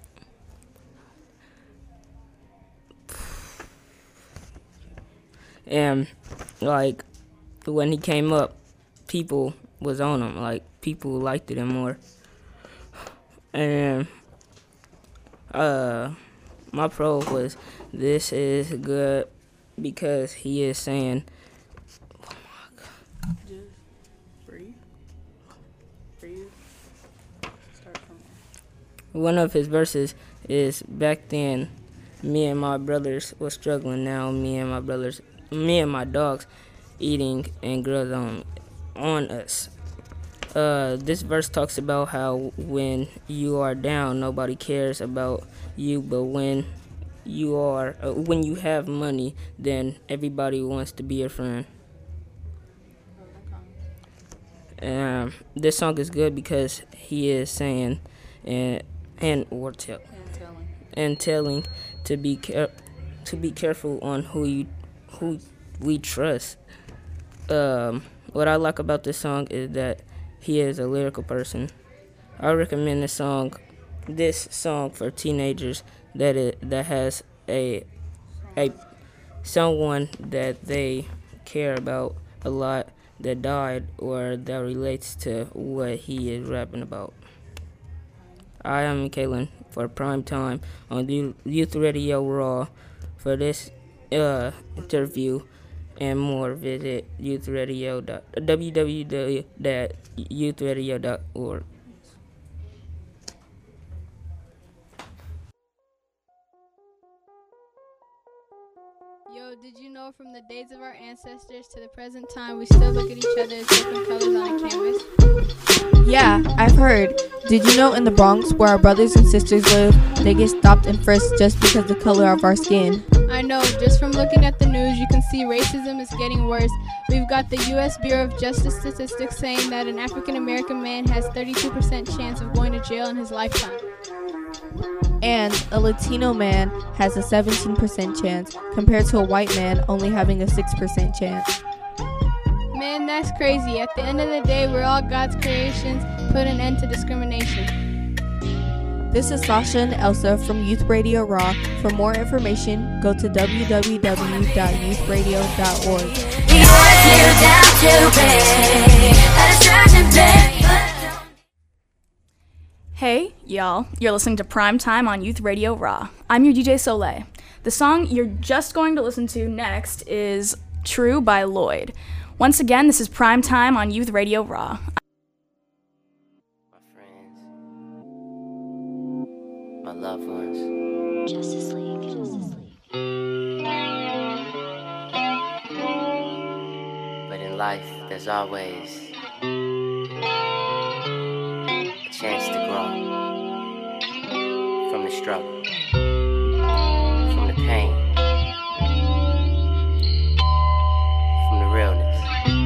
and like when he came up, people was on him, like people liked it more. And uh my pro was, this is good because he is saying, oh my God. Just breathe. Breathe. Start from there. One of his verses is, back then, me and my brothers was struggling. Now me and my brothers, me and my dogs, eating and girls on, on us. Uh, this verse talks about how when you are down, nobody cares about you, but when you are, uh, when you have money, then everybody wants to be your friend. Um, this song is good because he is saying, and and or tell, And telling. and telling to be care, to be careful on who you, who we trust. Um, what I like about this song is that he is a lyrical person. I recommend this song, this song for teenagers that it, that has a a someone that they care about a lot that died or that relates to what he is rapping about. I am Kaylin for Prime Time on Youth Radio Raw. For this uh, interview and more, visit youth radio dot w w w dot youth radio dot org. Yo, did you know from the days of our ancestors to the present time, we still look at each other as different colors on a canvas? Yeah, I've heard. Did you know in the Bronx, where our brothers and sisters live, they get stopped and frisked just because of the color of our skin? I know, just from looking at the news, you can see racism is getting worse. We've got the U S Bureau of Justice statistics saying that an African American man has thirty-two percent chance of going to jail in his lifetime. And a Latino man has a seventeen percent chance, compared to a white man only having a six percent chance. Man, that's crazy. At the end of the day, we're all God's creations. Put an end to discrimination. This is Sasha and Elsa from Youth Radio Raw. For more information, go to w w w dot youth radio dot org. Hey, y'all. You're listening to Prime Time on Youth Radio Raw. I'm your D J Soleil. The song you're just going to listen to next is True by Lloyd. Once again, this is Prime Time on Youth Radio Raw. My loved ones. Justice League. Justice League. But in life, there's always a chance to grow from the struggle. the pain, from the realness.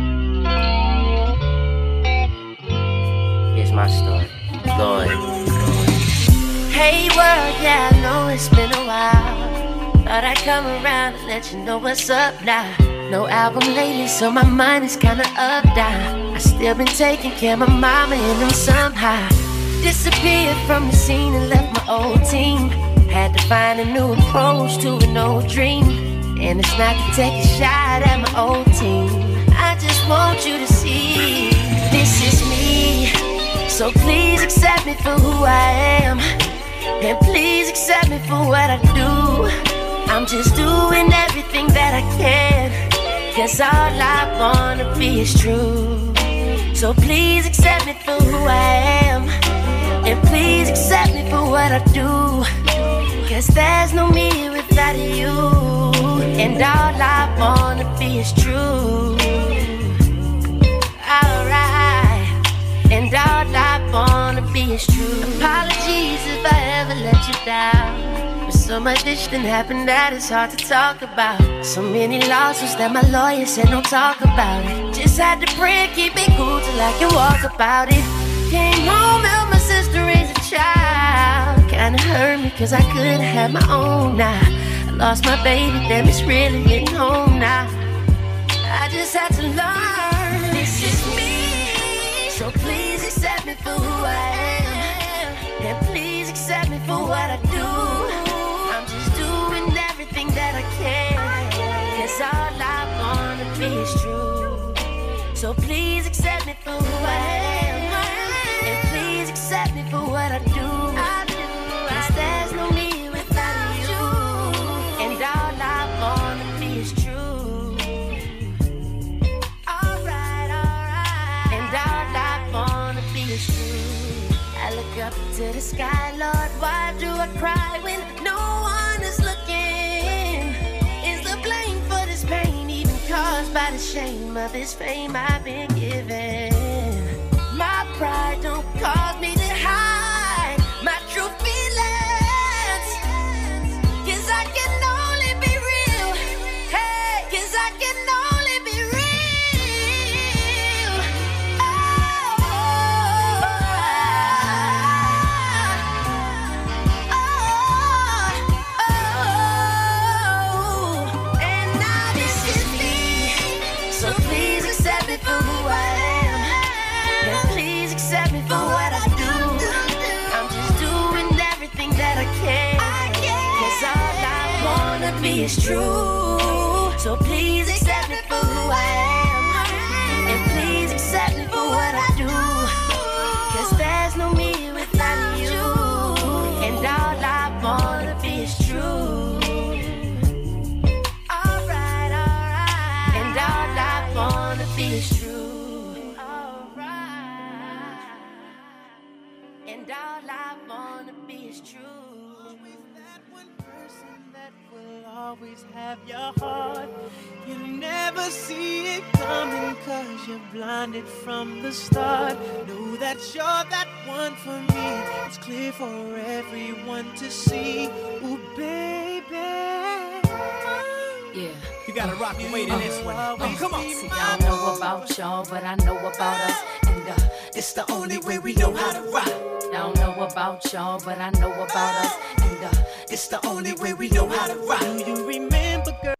Here's my story, Lloyd. Hey world, yeah, I know it's been a while. Thought I'd come around and let you know what's up now. No album lately, so my mind is kinda up down. I still been taking care of my mama and them somehow. Disappeared from the scene and left my old team. Had to find a new approach to an old dream. And it's not to take a shot at my old team. I just want you to see this is me. So please accept me for who I am. And please accept me for what I do. I'm just doing everything that I can, 'cause all I wanna be is true. So please accept me for who I am. And please accept me for what I do, 'cause there's no me without you. And all I wanna be is true. Alright. And all I wanna be is true. Apologies if I ever let you down. But so much shit done happened that it's hard to talk about. So many lawsuits that my lawyer said don't talk about it. Just had to pray and keep it cool till I can walk about it. Came home, helped my sister raise a child. Kinda hurt me 'cause I could've had my own now. I lost my baby, damn, it's really hitting home now. I just had to learn this is me. So please accept me for who I am. And please accept me for what I do. I'm just doing everything that I can, 'cause all I wanna be is true. So please accept me for who I am. And please accept me for what I do. 'Cause there's no me without you. And all I wanna be is true. Alright, alright. And all I wanna be is true. I look up to the sky, Lord, why do I cry when no one is looking? Is the blame for this pain even caused by the shame of this fame I've been given? My pride don't cause me to hide my true feelings, 'cause I can only be real. Hey, 'cause I can only be real. Oh, oh, oh, and now this is me. So please accept me for who I am. And please accept me for what I do. I'm just doing everything that I can, 'cause all I wanna be is true. So please accept me for who I am. And please accept me for what I do, 'cause there's no me without you. And all I wanna be is true. Alright, alright. And all I wanna be is true. And all I wanna be is true. Always that one person that will always have your heart. You never see it coming 'cause you're blinded from the start. Know that you're that one for me. It's clear for everyone to see. Ooh, baby. Yeah. You gotta rock and wait in this one. Oh, come on. See, I don't know about y'all, but I know about us. And uh, it's the only way we know how to rock. I don't know about y'all, but I know about us. And uh, it's the only way we know how to rock. Do you remember, girl?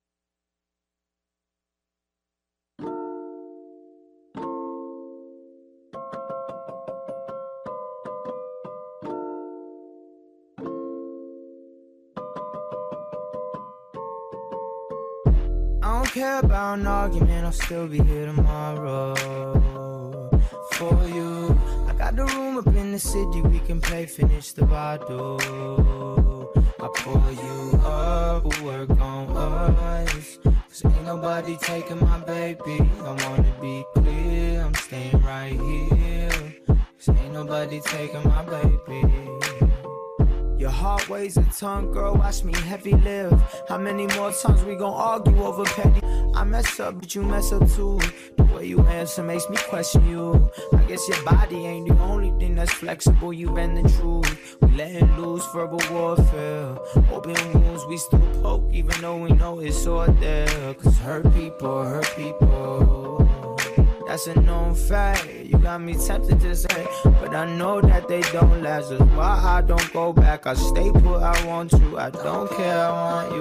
I don't care about an argument, I'll still be here tomorrow for you. I got the room up in the city, we can play, finish the bottle. I pull you up, we'll work on us, 'cause ain't nobody taking my baby. I wanna be clear, I'm staying right here, 'cause ain't nobody taking my baby. Your heart weighs a ton, girl, watch me heavy live. How many more times we gon' argue over petty? I mess up, but you mess up too. The way you answer makes me question you. I guess your body ain't the only thing that's flexible. You bend the truth. We letting loose verbal warfare. Open wounds, we still poke, even though we know it's all there. Cause hurt people, hurt people. That's a known fact. You got me tempted to say, but I know that they don't last. That's why I don't go back. I stay put, I want you. I don't care, I want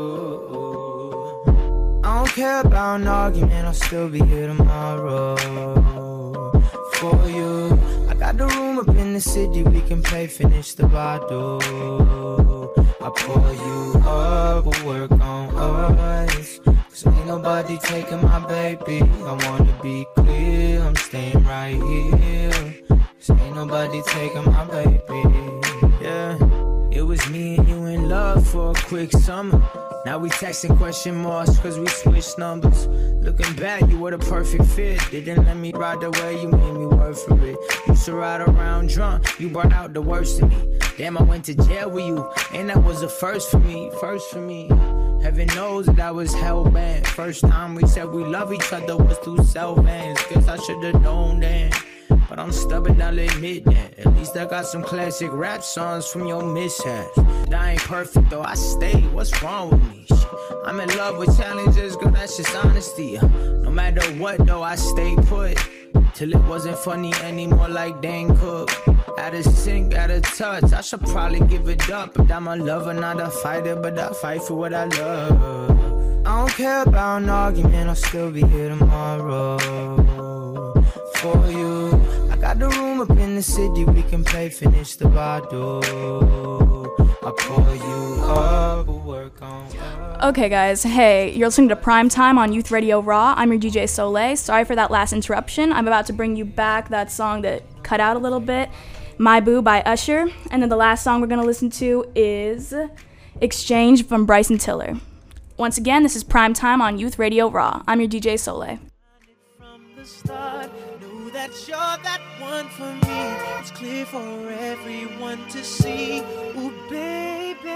you. I don't care about an argument, I'll still be here tomorrow for you. I got the room up in the city, we can play finish the bottle. I pour you up, we'll work on us. Cause ain't nobody taking my baby. I wanna be clear, I'm staying right here. Cause ain't nobody taking my baby. Yeah, it was me and you in love for a quick summer. Now we texting question marks cause we switched numbers. Looking back, you were the perfect fit. Didn't let me ride the way you made me work for it. Used to ride around drunk, you brought out the worst in me. Damn, I went to jail with you, and that was a first for me, first for me. Heaven knows that I was hell-bent. First time we said we love each other was through cell vans. Guess I should've known then, but I'm stubborn, I'll admit that. At least I got some classic rap songs from your mishaps. I ain't perfect though, I stay, what's wrong with me? Shit. I'm in love with challenges, girl, that's just honesty. No matter what though, I stay put. Till it wasn't funny anymore like Dane Cook. Out of sync, out of touch, I should probably give it up. But I'm a lover, not a fighter, but I fight for what I love. I don't care about an argument, I'll still be here tomorrow for you. I got the room up in the city, we can play finish the bottle. I pour you up, we'll work on us. Okay, guys, hey, you're listening to Prime Time on Youth Radio Raw. I'm your D J Soleil. Sorry for that last interruption. I'm about to bring you back that song that cut out a little bit, My Boo by Usher. And then the last song we're going to listen to is Exchange from Bryson Tiller. Once again, this is Prime Time on Youth Radio Raw. I'm your D J Soleil. Start, know that you're that one for me. It's clear for everyone to see. Ooh, baby.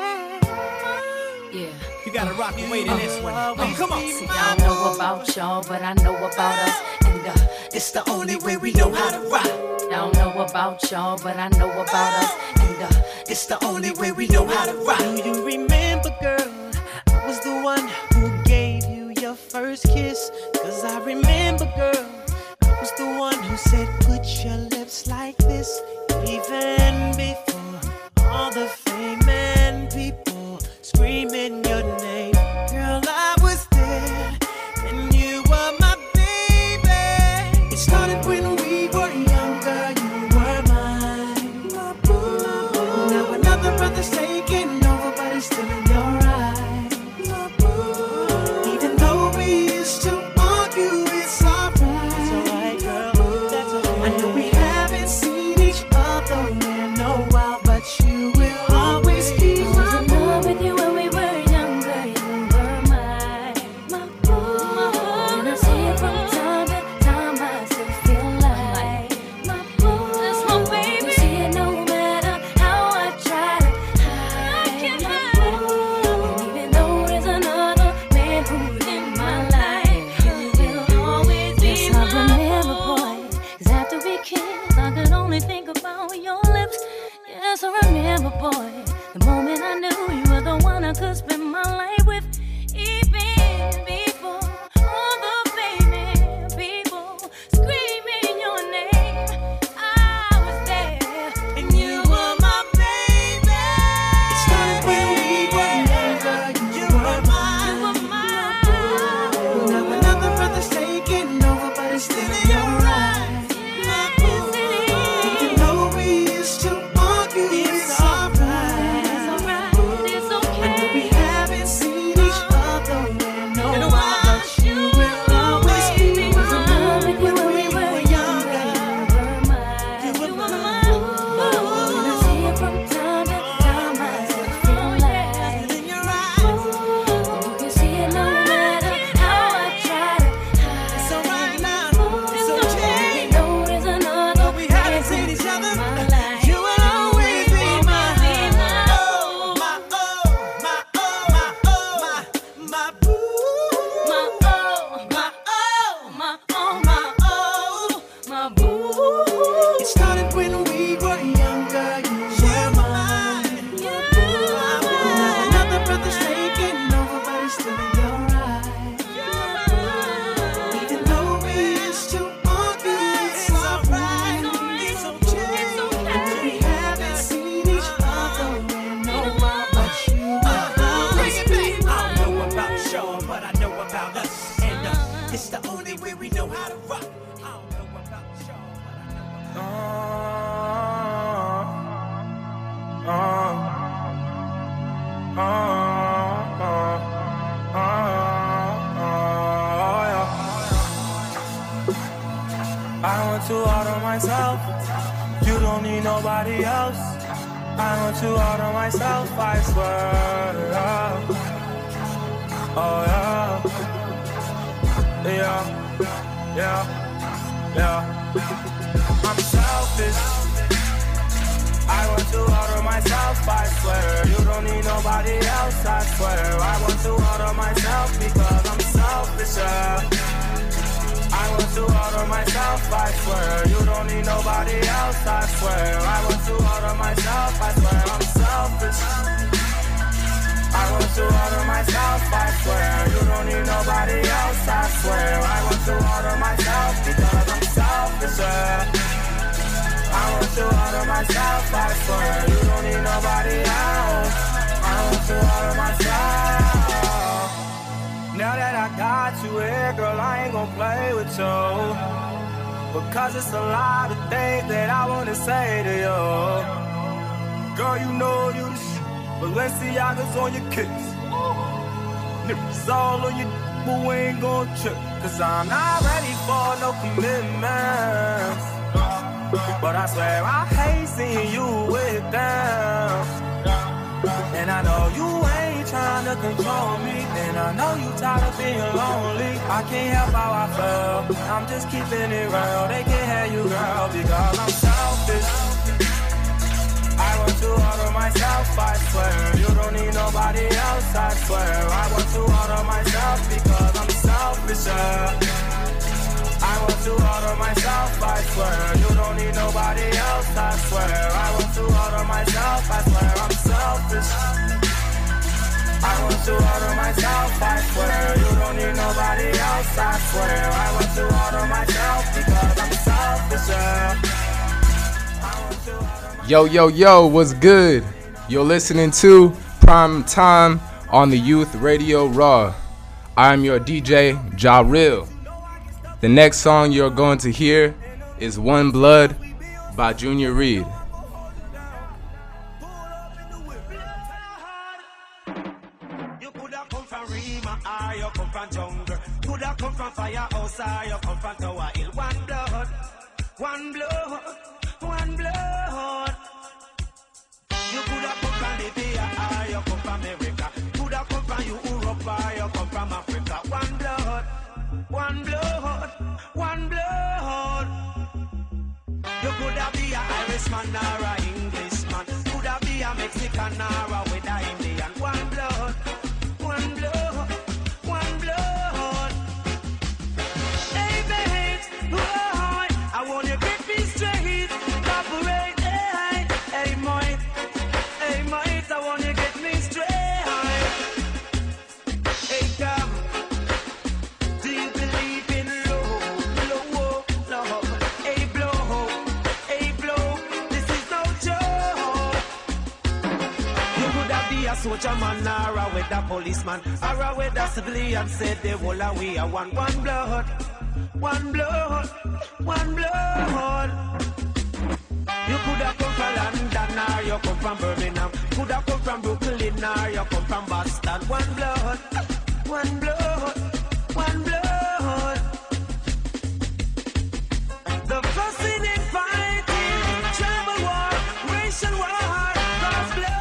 Yeah. You gotta rock and wait in this one. Oh, come on. See, I don't know about y'all, but I know about us. And uh, it's the only way we know how to rock. I don't know about y'all, but I know about us. And uh, it's the only way we know how to rock. Do you remember, girl? I was the one who gave you your first kiss. Cause I remember, girl, I was the one who said, put your lips like this. Even before all the fame and people screaming your name. Girl, I was there, and you were my baby. It started when we were younger, you were mine. My boo. Now another brother's taking over, but it's still in your eyes. My boo. Even though we used to argue, it's alright. It's alright, girl. That's alright. I know we haven't seen each other in a while, but you will always be my boo. With you when we were younger, you were mine, my boo. And I see it from time to time, I still feel like my boo. That's my baby. You see it no matter how I try to hide, my boo. And even though there's another man who's in my life, you will always be yes, my I remember, boy, cause after we kissed, I could only think about your lips. Yes, I remember, boy, the moment I knew you were the one I could spend my life with. Even before all the famous people screaming your name, I was there, and you were my baby. It started when we were younger, you were mine. you were mine. Now another brother's taking over, but it's still in your eyes. My boo. Even though we used to argue, it's alright. It's alright, it's okay. I know we have uh, uh, uh, uh, uh, yeah. I went too hard on myself. You don't need nobody else. I went too hard on myself, I swear. Yeah. Oh yeah, yeah, yeah, yeah. I'm selfish. I went too hard on myself, I swear. You don't need nobody else, I swear. I went too hard on myself because I'm selfish. Yeah. I went too hard on myself, I swear. You don't need nobody else, I swear. I went too hard on myself, I swear. I'm selfish. I went too hard on myself, I swear. You don't need nobody else, I swear. I went too hard on myself because I'm selfish. Yeah. I went too hard on myself, I swear. You don't need nobody else. I went too hard on myself. Now that I got you here, girl, I ain't gon' play with you, because it's a lot of things that I wanna say to you. Girl, you know you the shit. Balenciaga's on your kicks. Nipples all on your d- but we ain't gon' trip, cause I'm not ready for no commitments. But I swear I hate seeing you with them. And I know you ain't trying to control me. And I know you tired of being lonely. I can't help how I feel. I'm just keeping it real. They can't have you, girl, because I'm selfish. I went too hard on myself, I swear. You don't need nobody else, I swear. I went too hard on myself because I'm selfish. Yeah. I went too hard on myself, I swear. You don't need nobody else, I swear. I went too hard on myself, I swear. I'm selfish. I went too hard on myself, I swear. You don't need nobody else, I swear. I went too hard on myself because I'm selfish. Yeah. Yo, yo, yo, what's good? You're listening to Prime Time on the Youth Radio Raw. I'm your D J, Ja Real. The next song you're going to hear is One Blood by Junior Reid. You coulda come from Rima or you come from jungle. Coulda come from Firehouse or you come from Tower Hill. One blood, one blood, one blood. You coulda come from Libya or you come from America. Coulda come from Europe or you come from Africa. One blood, one blood, one blood. You coulda be a Irishman or a Englishman. Coulda be a Mexican or a with a Indian. One blood, one blood, one blood. Hey, mate, boy, I want you to get me straight. Cooperate, hey, hey, mate. Hey, mate, I want you to get me straight. Hey, come. Do you believe in love, love, love? Hey, blow, hey, blow. This is no joke. You could have be a soldier man or a weather policeman or a weather civilian. Said the whole of we are one, one blood, one blood, one blood. You could have come from London or you come from Birmingham. Could have come from Brooklyn or you come from Boston. One blood, one blood, one blood. The fussing and fighting, tribal war, racial war, lost blood.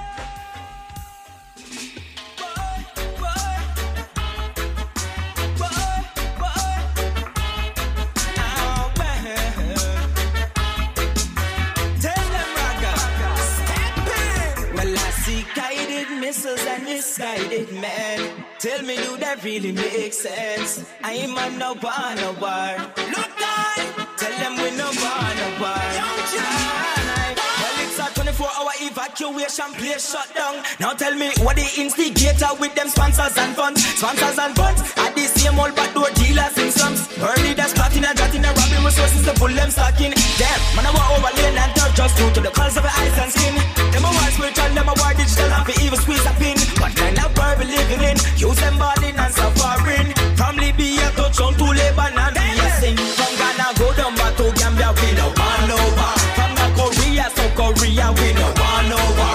Missiles and misguided men. Tell me, do that really make sense? I ain't man no bar, no bar. Look time. Tell them we no bar, no bar. Well, it's a twenty-four hour evacuation place shut down. Now tell me what the instigator with them sponsors and funds. Sponsors and funds at the same old backdoor dealers in slums. Early that's plotting and jotting and robbing resources to pull them stocking. Damn, man, I walk over lane and touch just due to the colors of the ice and skin. Them a war spiritual, them a war digital, and for evil squeeze a pin. But kind of world we living in, use them body and suffering. From Libya to Chong to Lebanon, we a sing. From Ghana go down back to Gambia, we no want no war. From North Korea, South Korea, we no want no war.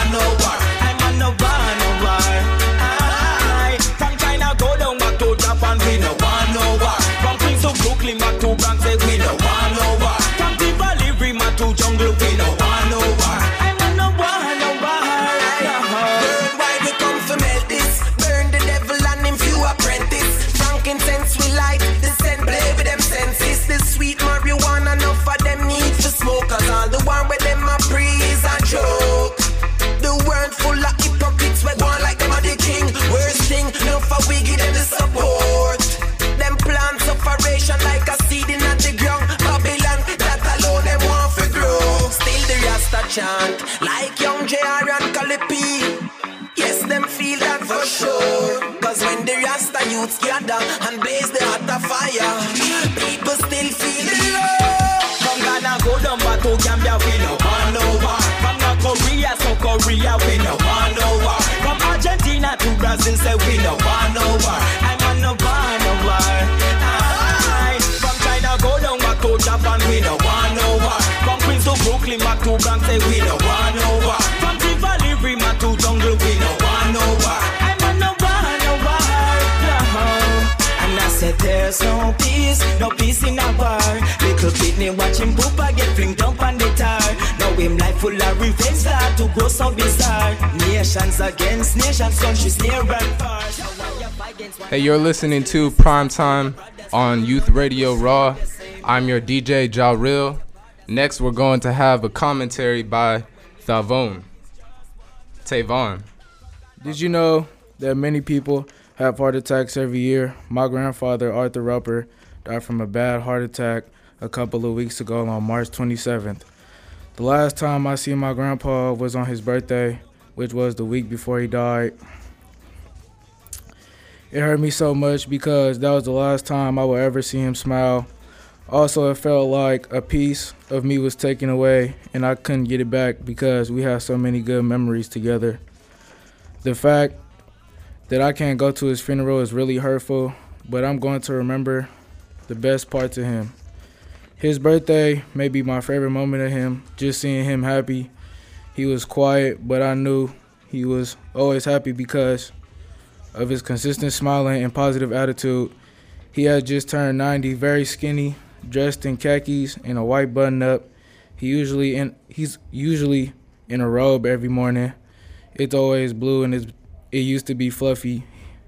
want no war. I'm on no war, no war. Aye. From China go down back to Japan, we no want no war. From Queens to Brooklyn, back to Bronx, say we no want no war. From the Valley, Rima to jungle, we no want no war. I'm on no war, no war. Worldwide we come to melt this. Burn the devil and him few apprentice. Frankincense we light, the scent play with them senses. The sweet marijuana, enough for them need to smoke. Cause all the one with them a praise and joke. The world full of hypocrites, we want like them are the king. Worst thing, enough for we give them the support. Them plant separation like a seed in the ground. Babylon, that alone them want to grow. Still the Rasta chant, like young J R and Calipi. Yes, them feel that for sure. Cause when the Rasta youths gather and blaze the hotter fire, people still feel the love. From Ghana go down back to Gambia, we no want no war. From North Korea, South Korea, we no want no war. From Argentina to Brazil, say we no want no war. I'm on no war, no war. Aye. From China go down back to Japan, we no want no war. From Queens to Brooklyn, back to Bronx, say we no want no war. From the Valley, Rima to jungle, we no want no war. I'm on no war, no war. Yeah. And I said there's no peace, no peace in our war. Little Pitney watching Poopa get flinged up on the tar. Now him life full of revenge start to grow so bizarre. Nations against nations, countries near and far. Hey, you're listening to Prime Time on Youth Radio Raw. I'm your D J, Ja Real. Next, we're going to have a commentary by Thavon. Tavon. Did you know that many people have heart attacks every year? My grandfather, Arthur Roper, died from a bad heart attack a couple of weeks ago on March twenty-seventh. The last time I see my grandpa was on his birthday, which was the week before he died. It hurt me so much because that was the last time I would ever see him smile. Also, it felt like a piece of me was taken away and I couldn't get it back because we had so many good memories together. The fact that I can't go to his funeral is really hurtful, but I'm going to remember the best parts of him. His birthday may be my favorite moment of him, just seeing him happy. He was quiet, but I knew he was always happy because of his consistent smiling and positive attitude. He had just turned ninety, very skinny, dressed in khakis and a white button-up. He usually in he's usually in a robe every morning. It's always blue and it's, it used to be fluffy.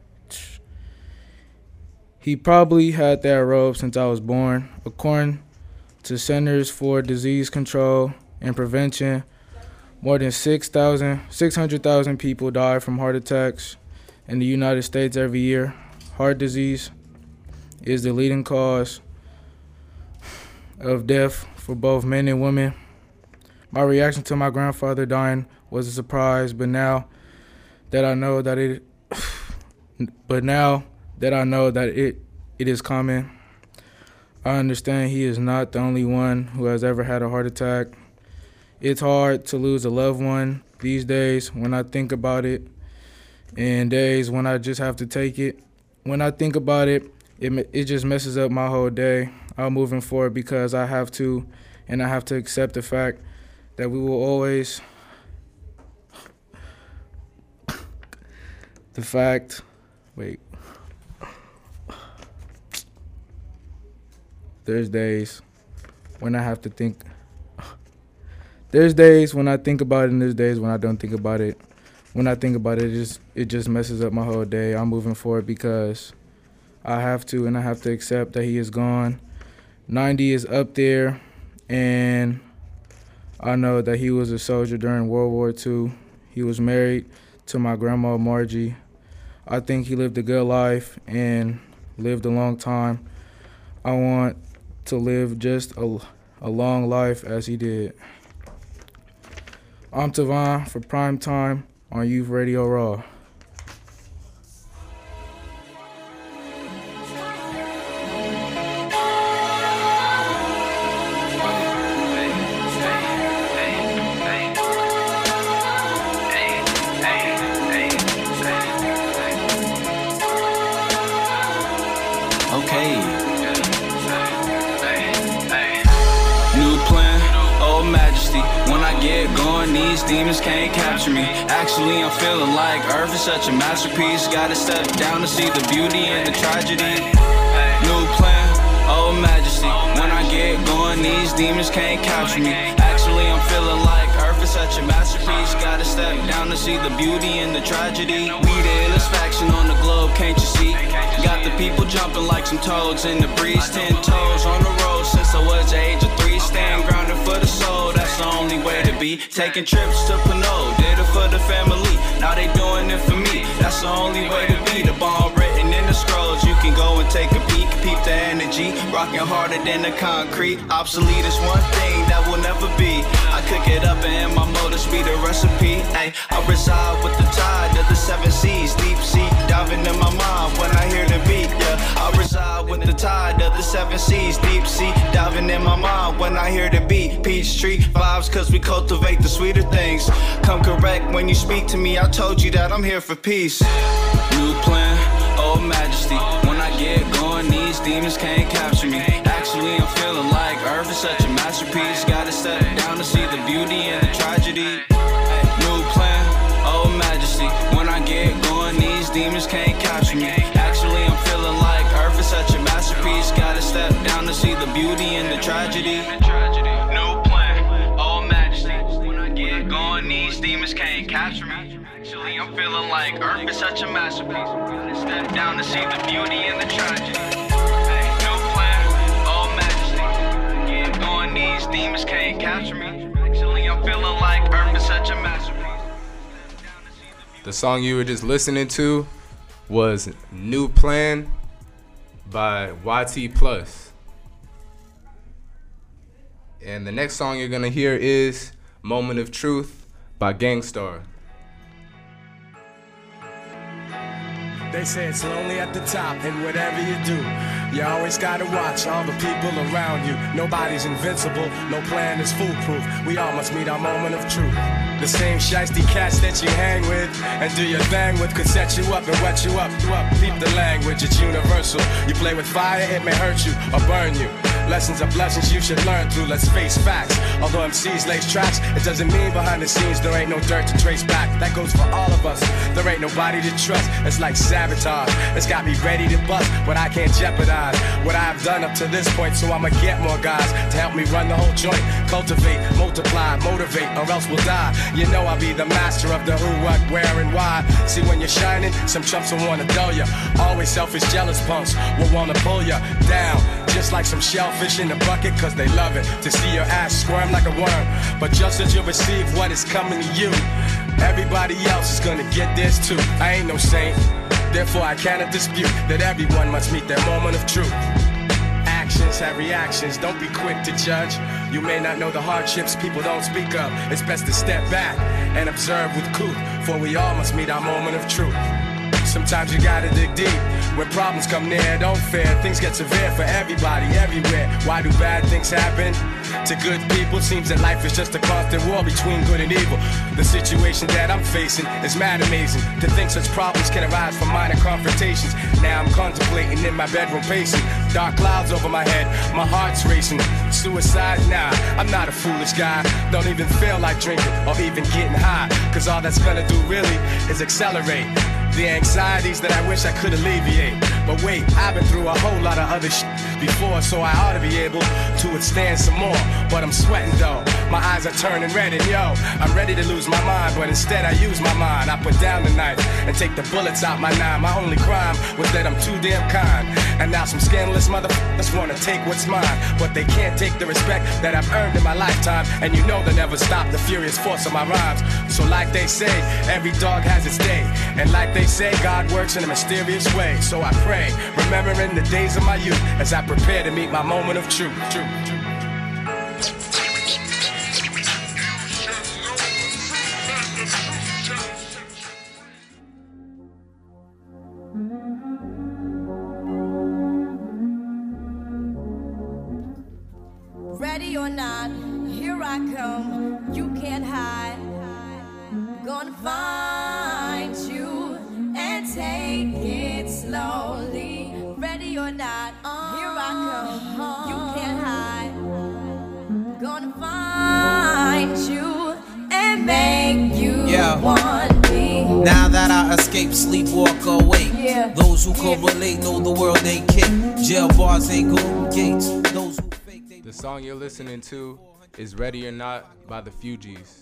He probably had that robe since I was born. According to Centers for Disease Control and Prevention, more than six hundred thousand people die from heart attacks in the United States every year. Heart disease is the leading cause of death for both men and women. My reaction to my grandfather dying was a surprise, but now that I know that it but now that I know that it it is coming, I understand he is not the only one who has ever had a heart attack. It's hard to lose a loved one these days when I think about it, and days when I just have to take it. When I think about it, it it just messes up my whole day. I'm moving forward because I have to, and I have to accept the fact that we will always, the fact, wait, there's days when I have to think, there's days when I think about it and there's days when I don't think about it. When I think about it, it just, it just messes up my whole day. I'm moving forward because I have to, and I have to accept that he is gone. ninety is up there, and I know that he was a soldier during World War Two. He was married to my grandma, Margie. I think he lived a good life and lived a long time. I want to live just a, a long life as he did. I'm Tavon for Prime Time on Youth Radio Raw. New plan, old majesty. When I get get going, these demons can't capture me. Actually, I'm feeling like Earth is such a masterpiece. Gotta step down to see the beauty and the tragedy. New plan, oh majesty. When I get going, these demons can't capture me. Actually, I'm feeling like Earth is such a masterpiece. Gotta step down to see the beauty and the tragedy. We the illest faction on the globe, can't you see? Got the people jumping like some toads in the breeze. Ten toes on the road since I was the age of three. Staying grounded for the soul, that's the only way to be. Taking trips to Pinot, did it for the family. Now they doing it for me, that's the only way to be. The bomb written in the scrolls, you can go and take a peek. Peep the energy, rocking harder than the concrete. Obsolete is one thing that will never be. I cook it up and my motors be the recipe. Ay, I reside with the tide of the seven seas. Deep sea diving in my mind when I hear the beat. Yeah, I reside with the tide of the seven seas. Deep sea diving in my mind when I hear the beat. Peachtree vibes cause we cultivate the sweeter things. Come correct when you speak to me, I told you that I'm here for peace. New plan, oh majesty. When I get going, these demons can't capture me. Actually, I'm feeling like Earth is such a masterpiece. Gotta step down to see the beauty and the tragedy. New plan, oh majesty. When I get going, these demons can't capture me. Actually, I'm feeling like Earth is such a masterpiece. Gotta step down to see the beauty and the tragedy. New plan, oh majesty. When I get going, these demons can't capture me. Actually, I'm feeling like Earth is such a masterpiece. Gotta step down to see the beauty and the tragedy. New plan, oh majesty. Get going, these demons can't capture me. Actually, I'm feeling like Earth is such a masterpiece. The song you were just listening to was New Plan by Y T Plus. And the next song you're gonna hear is Moment of Truth by Gangstar. They say it's lonely at the top, and whatever you do, you always gotta watch all the people around you. Nobody's invincible, no plan is foolproof. We all must meet our moment of truth. The same shiesty cats that you hang with and do your thing with could set you up and wet you up. You up, keep the language, it's universal. You play with fire, it may hurt you or burn you. Lessons are blessings you should learn through, let's face facts. Although M Cs lace tracks, it doesn't mean behind the scenes there ain't no dirt to trace back. That goes for all of us, there ain't nobody to trust. It's like sabotage, it's got me ready to bust, but I can't jeopardize what I've done up to this point. So I'ma get more guys to help me run the whole joint. Cultivate, multiply, motivate, or else we'll die. You know I'll be the master of the who, what, where, and why. See when you're shining, some chumps will wanna dull ya. Always selfish, jealous punks will wanna pull ya down. Just like some shellfish in the bucket, cause they love it to see your ass squirm like a worm. But just as you receive what is coming to you, everybody else is gonna get this too. I ain't no saint, therefore I cannot dispute that everyone must meet their moment of truth. Actions have reactions, don't be quick to judge. You may not know the hardships people don't speak of. It's best to step back and observe with cool, for we all must meet our moment of truth. Sometimes you gotta dig deep. When problems come near, don't fear. Things get severe for everybody, everywhere. Why do bad things happen to good people? Seems that life is just a constant war between good and evil. The situation that I'm facing is mad amazing. To think such problems can arise from minor confrontations. Now I'm contemplating in my bedroom pacing. Dark clouds over my head, my heart's racing. Suicide? Nah, I'm not a foolish guy. Don't even feel like drinking or even getting high, cause all that's gonna do really is accelerate the anxieties that I wish I could alleviate. But wait, I've been through a whole lot of other shit before, so I ought to be able to withstand some more. But I'm sweating though, my eyes are turning red, and yo, I'm ready to lose my mind, but instead I use my mind. I put down the knife and take the bullets out my nine. My only crime was that I'm too damn kind, and now some scandalous motherfuckers wanna take what's mine, but they can't take the respect that I've earned in my lifetime. And you know they'll never stop the furious force of my rhymes. So like they say, every dog has its day, and like they say, God works in a mysterious way. So I pray, remembering the days of my youth as I prepare to meet my moment of truth. truth, truth. Ready or not, here I come. You can't hide. Gonna find you and take it slowly. Ready or not, here I come. You can't hide. Gonna find you want me. Now that I escape, sleep, walk away. Yeah. Those who correlate know the world ain't kick. Jail bars ain't golden gates. Those who fake they The song you're listening to is Ready or Not by the Fugees.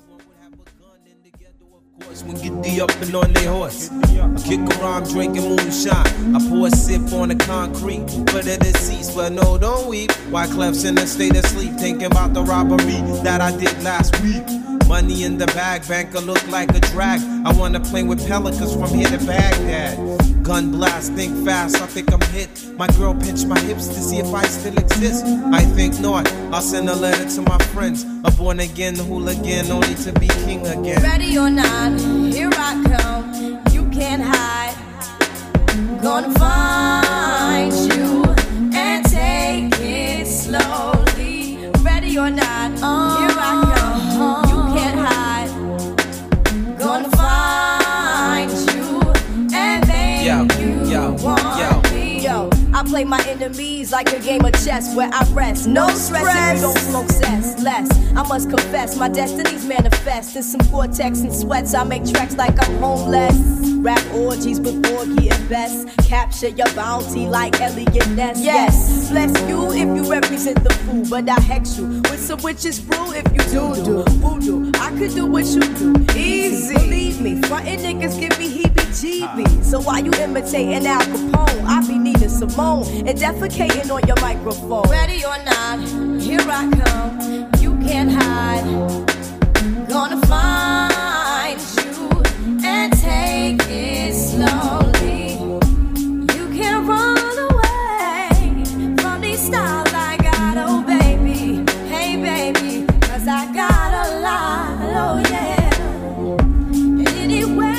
when Giddy up and on their horse. I kick around drinking moonshine. I pour a sip on the concrete for the deceased, but no, don't weep. Wyclef's in a state of sleep, thinking about the robbery that I did last week. Money in the bag, banker look like a drag. I wanna play with pelicans from here to Baghdad. Gun blast, think fast, I think I'm hit. My girl pinched my hips to see if I still exist. I think not, I'll send a letter to my friends. A born again hooligan, only to be king again. Ready or not, here I come. You can't hide. Gonna find you and take it slowly. Ready or not, here I come. You can't hide. Gonna find you and make Yo, you yo, want yo. me. Yo, I play my enemies like a game of chess where I rest. No stress if you don't smoke cess. Less, I must confess, my destinies manifest. In some cortex and sweats, I make tracks like I'm homeless. Rap orgies with Borgie and Best. Capture your bounty like Elliot Ness. Yes, bless you if you represent the fool, but I hex you with some witches brew if you do do voodoo. I could do what you do, easy. Believe me, frontin' niggas give me heebie-jeebies. So why you imitating Al Capone? I be needing Simone and defecating on your microphone. Ready or not, here I come. You can't hide. Gonna find you and take it slowly. You can't run away from these styles I got, oh baby. Hey baby, cause I got a lot, oh yeah. And anyway,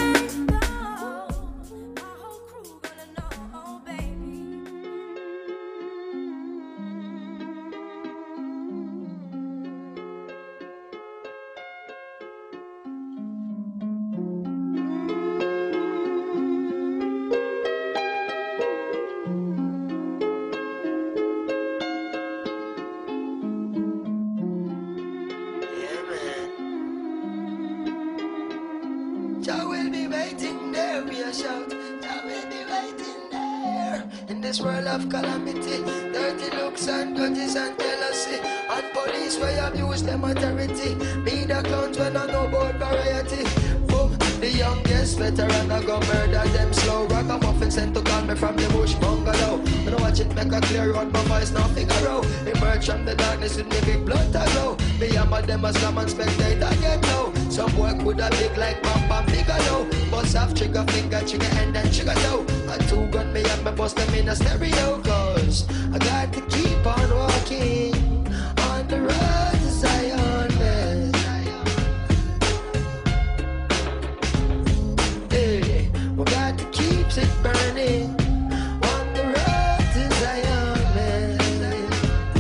Jah will be waiting there, we a shout. Jah will be waiting there. In this world of calamity, dirty looks and grudges and jealousy, and police where abuse them authority. Me the clowns when I know about variety. Boom, the youngest veteran I go murder them slow. Ragamuffin sent to call me from the bush bungalow. When I watch it make a clear run, my voice now figure out. Emerge from the darkness with me big blood to glow. Me and my them a slam and spectator get low. Some boy coulda big like Bam Bigelow. Bust off trigger finger, trigger end and trigger toe. And two gun me and me bust them in a stereo. Cause I got to keep on walking on the road to Zion, man. Hey, we got to keep it burning on the road to Zion, man.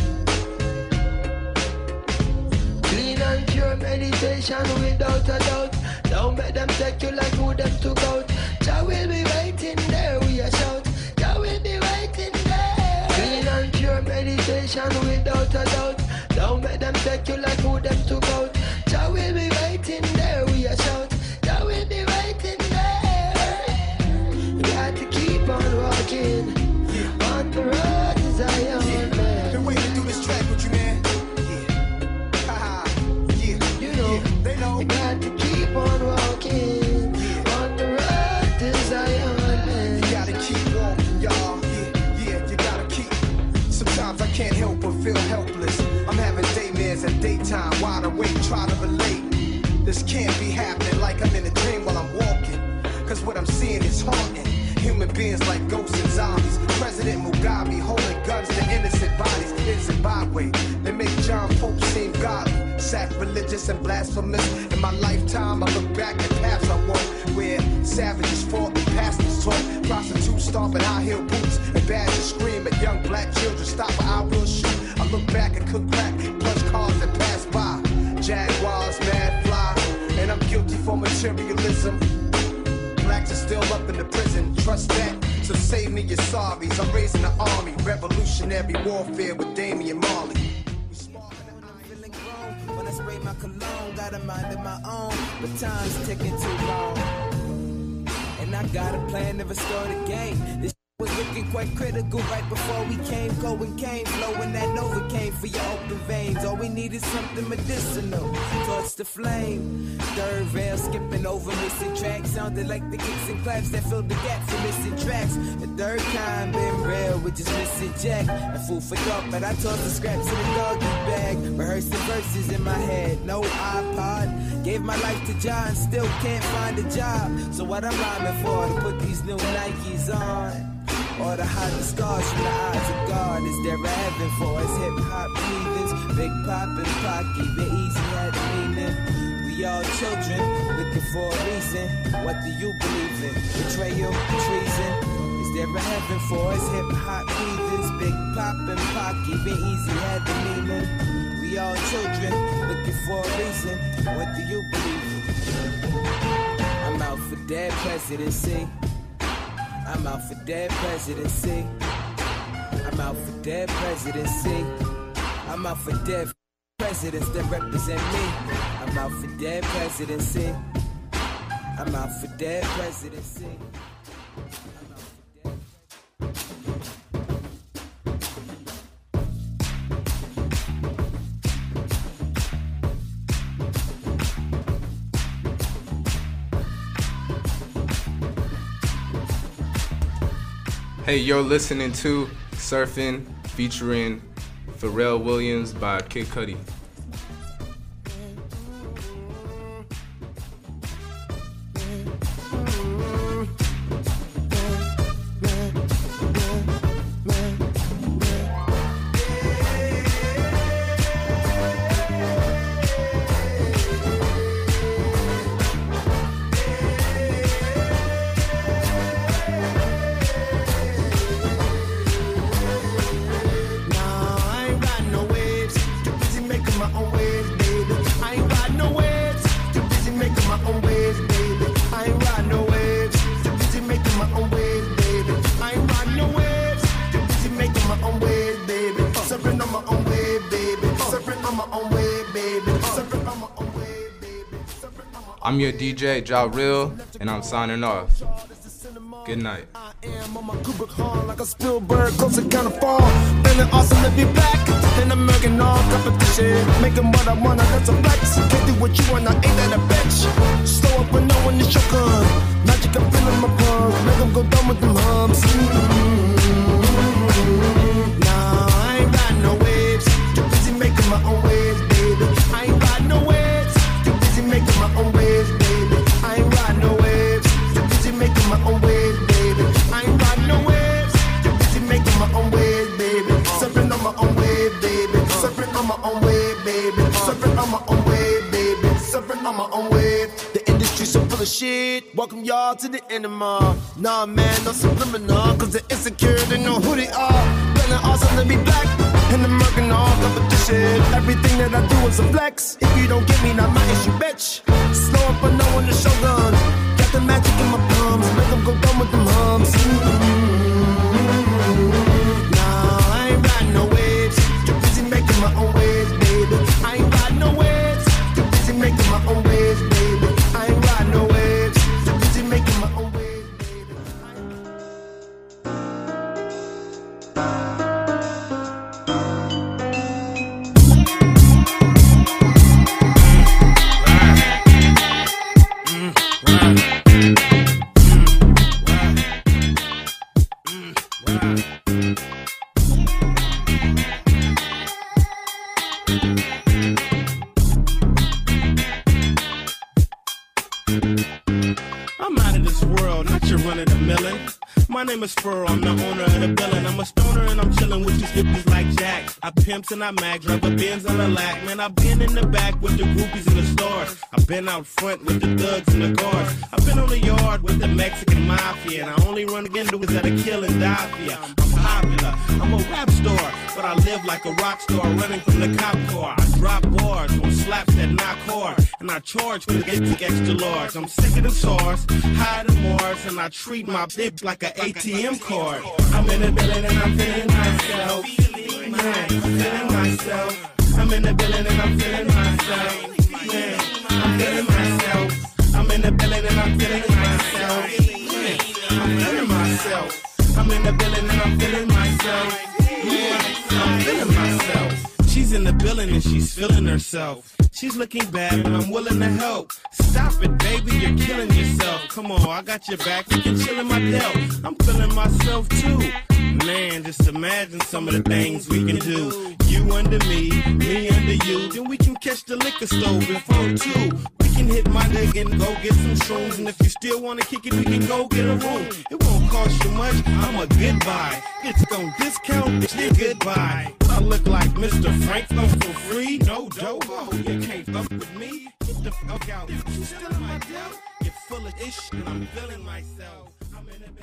Clean and pure meditation without a doubt. Don't make them take you like who them took out. Jah will be waiting there, we a shout. Jah will be waiting there. Clean and pure meditation without a doubt. Don't make them take you like who them took out. Jah will be waiting there, we a shout. Jah will be waiting there. You got to keep on walking on the road to Zion, man. Been waiting to do this track with you, man. Yeah. Haha. Yeah. You know, yeah. They know. you got to keep on walking on the road to Zion, man. You gotta keep walking, y'all. Yeah, yeah, you gotta keep. Sometimes I can't help but feel helpless. I'm having daymares at daytime, wide awake, try to relate. This can't be happening like I'm in a dream while I'm walking. Cause what I'm seeing is haunting. Human beings like ghosts and zombies. President Mugabe holding guns to innocent bodies in Zimbabwe. They make John Pope seem godly, sacrilegious and blasphemous. In my lifetime, I look back at paths I walked where savages fought and pastors taught. Prostitutes stomping high heel boots and badgers scream at young black children. Stop or I will shoot. I look back and cook crack, punch cars that pass by. Jaguars, mad fly, and I'm guilty for materialism. Blacks are still up in the prison, trust that. So save me your sorries. I'm raising the army, revolutionary warfare with Damian Marley. spray my cologne, got a mind of my own, but time's ticking too long. And I got a plan to restore the game. This was looking quite critical right before we came, going came, flowing that Novocaine for your open veins. All we need is something medicinal, torch the flame. Third rail skipping over missing tracks, sounded like the kicks and claps that filled the gap for missing tracks. The third kind been real, with just missing Jack. And food for thought, but I tossed the scraps in the doggy bag. Rehearsing verses in my head, no iPod. Gave my life to John, still can't find a job. So what I'm rhyming for, to put these new Nikes on, or to hide the scars from the eyes of God. Is there a heaven for us hip-hop heathens? Big Pop and Pocky, the easy had a meaning. We all children, looking for a reason. What do you believe in? Betrayal, treason? Is there a heaven for us hip-hop heathens? Big Pop and Pocky, the easy had the meaning. We all children, looking for a reason. What do you believe in? I'm out for dead presidency. I'm out for dead presidency. I'm out for dead presidency. I'm out for dead presidents that represent me. I'm out for dead presidency. I'm out for dead presidency. Hey, you're listening to Surfing featuring Pharrell Williams by Kid Cudi. I'm your D J, Ja Real, and I'm signing off. Good night. I am on my Kubrick horn like a Spielberg, close to kind of fall. Feeling awesome to be back in American all competition. Making what I want, that's a flex. Can't do what you want, I ain't that a bitch. Slow up when no one is your gun. Magic, I'm feeling my palms. Make them go down with them hums. Mm-hmm. Nah, I ain't riding no waves. Too busy making my own waves, baby. I ain't riding no waves. Too busy making my own waves, baby. I ain't riding no waves. Too busy making my own waves, baby. I ain't riding no waves. Too busy making my own waves, baby. Surfing on my own wave, baby. Surfing on my own wave, baby. Surfing on my own wave, baby. Surfing on my own wave. The industry's so full of shit. Welcome y'all to the enema. Nah, man, no subliminal. Cause they're insecure, they know who they are. Feeling awesome to be black. And I'm working all competition. Everything that I do is a flex. If you don't get me, not my issue, bitch. Slow up, but no one to shogun. Got the magic in my palms. Make them go down with them hums. Mm-hmm. Nah, I ain't riding no waves. Too busy making my own waves, baby. I ain't riding no waves. Too busy making my own waves, baby. I ain't riding no waves. Too busy making my own waves. My name is Furrow, I'm the owner of the building. I'm a stoner and I'm chillin' with these hippies like Jack. I pimps and I mag, drive a Benz on a lack. Man, I've been in the back with the groupies in the stores. I've been out front with the thugs and the guards. I've been on the yard with the Mexican mafia. And I only run into is that a kill and die for ya. I'm popular, I'm a rap star, but I live like a rock star running from the cop car. I drop bars on slaps that knock hard, and I charge for the extra large. I'm sick of the SARS, high to Mars, and I treat my bitch like an A T M card. I'm in the building and I'm feeling myself. Feeling nice, I'm feeling myself. I'm in the building and I'm feeling myself. Man, I'm feeling myself. I'm in the building and I'm feeling myself. Man, I'm feeling myself. I'm in the building and I'm feeling myself. Man, I'm feeling myself. She's in the building and she's feeling herself. She's looking bad, but I'm willing to help. Stop it, baby, you're killing yourself. Come on, I got your back, we can chill in my belt. I'm feeling myself too. Man, just imagine some of the things we can do. You under me, me under you. Then we can catch the liquor store before two. We can hit my leg and go get some shrooms. And if you still wanna kick it, we can go get a room. It won't cost you much, I'm a good buy. It's gon' discount, it's goodbye. I look like Mister Franklin for free. No dough, you can't fuck with me. Get the fuck out. You still in my doubt? You're full of ish and I'm feeling myself. I'm in a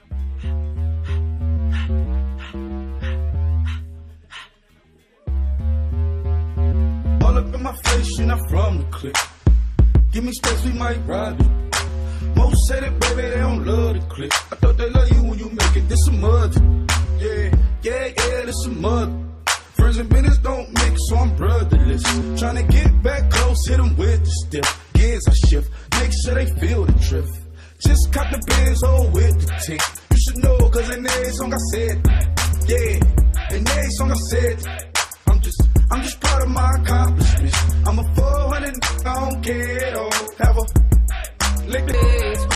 All up in my face, you're not from the clique. Give me space, we might ride it. Most say that, baby, they don't love the clique. I thought they love you when you make it, this some mother. Yeah, yeah, yeah, this some mother. Friends and business don't mix, so I'm brotherless. Tryna get back close, hit them with the stiff. Gears I shift, make sure they feel the drift. Just cop the Benz, hold with the tick. You should know, cause in every song I said, yeah, in every song I said, I'm just, I'm just proud of my accomplishments. I'm a four hundred, I don't care at all. Have a lick the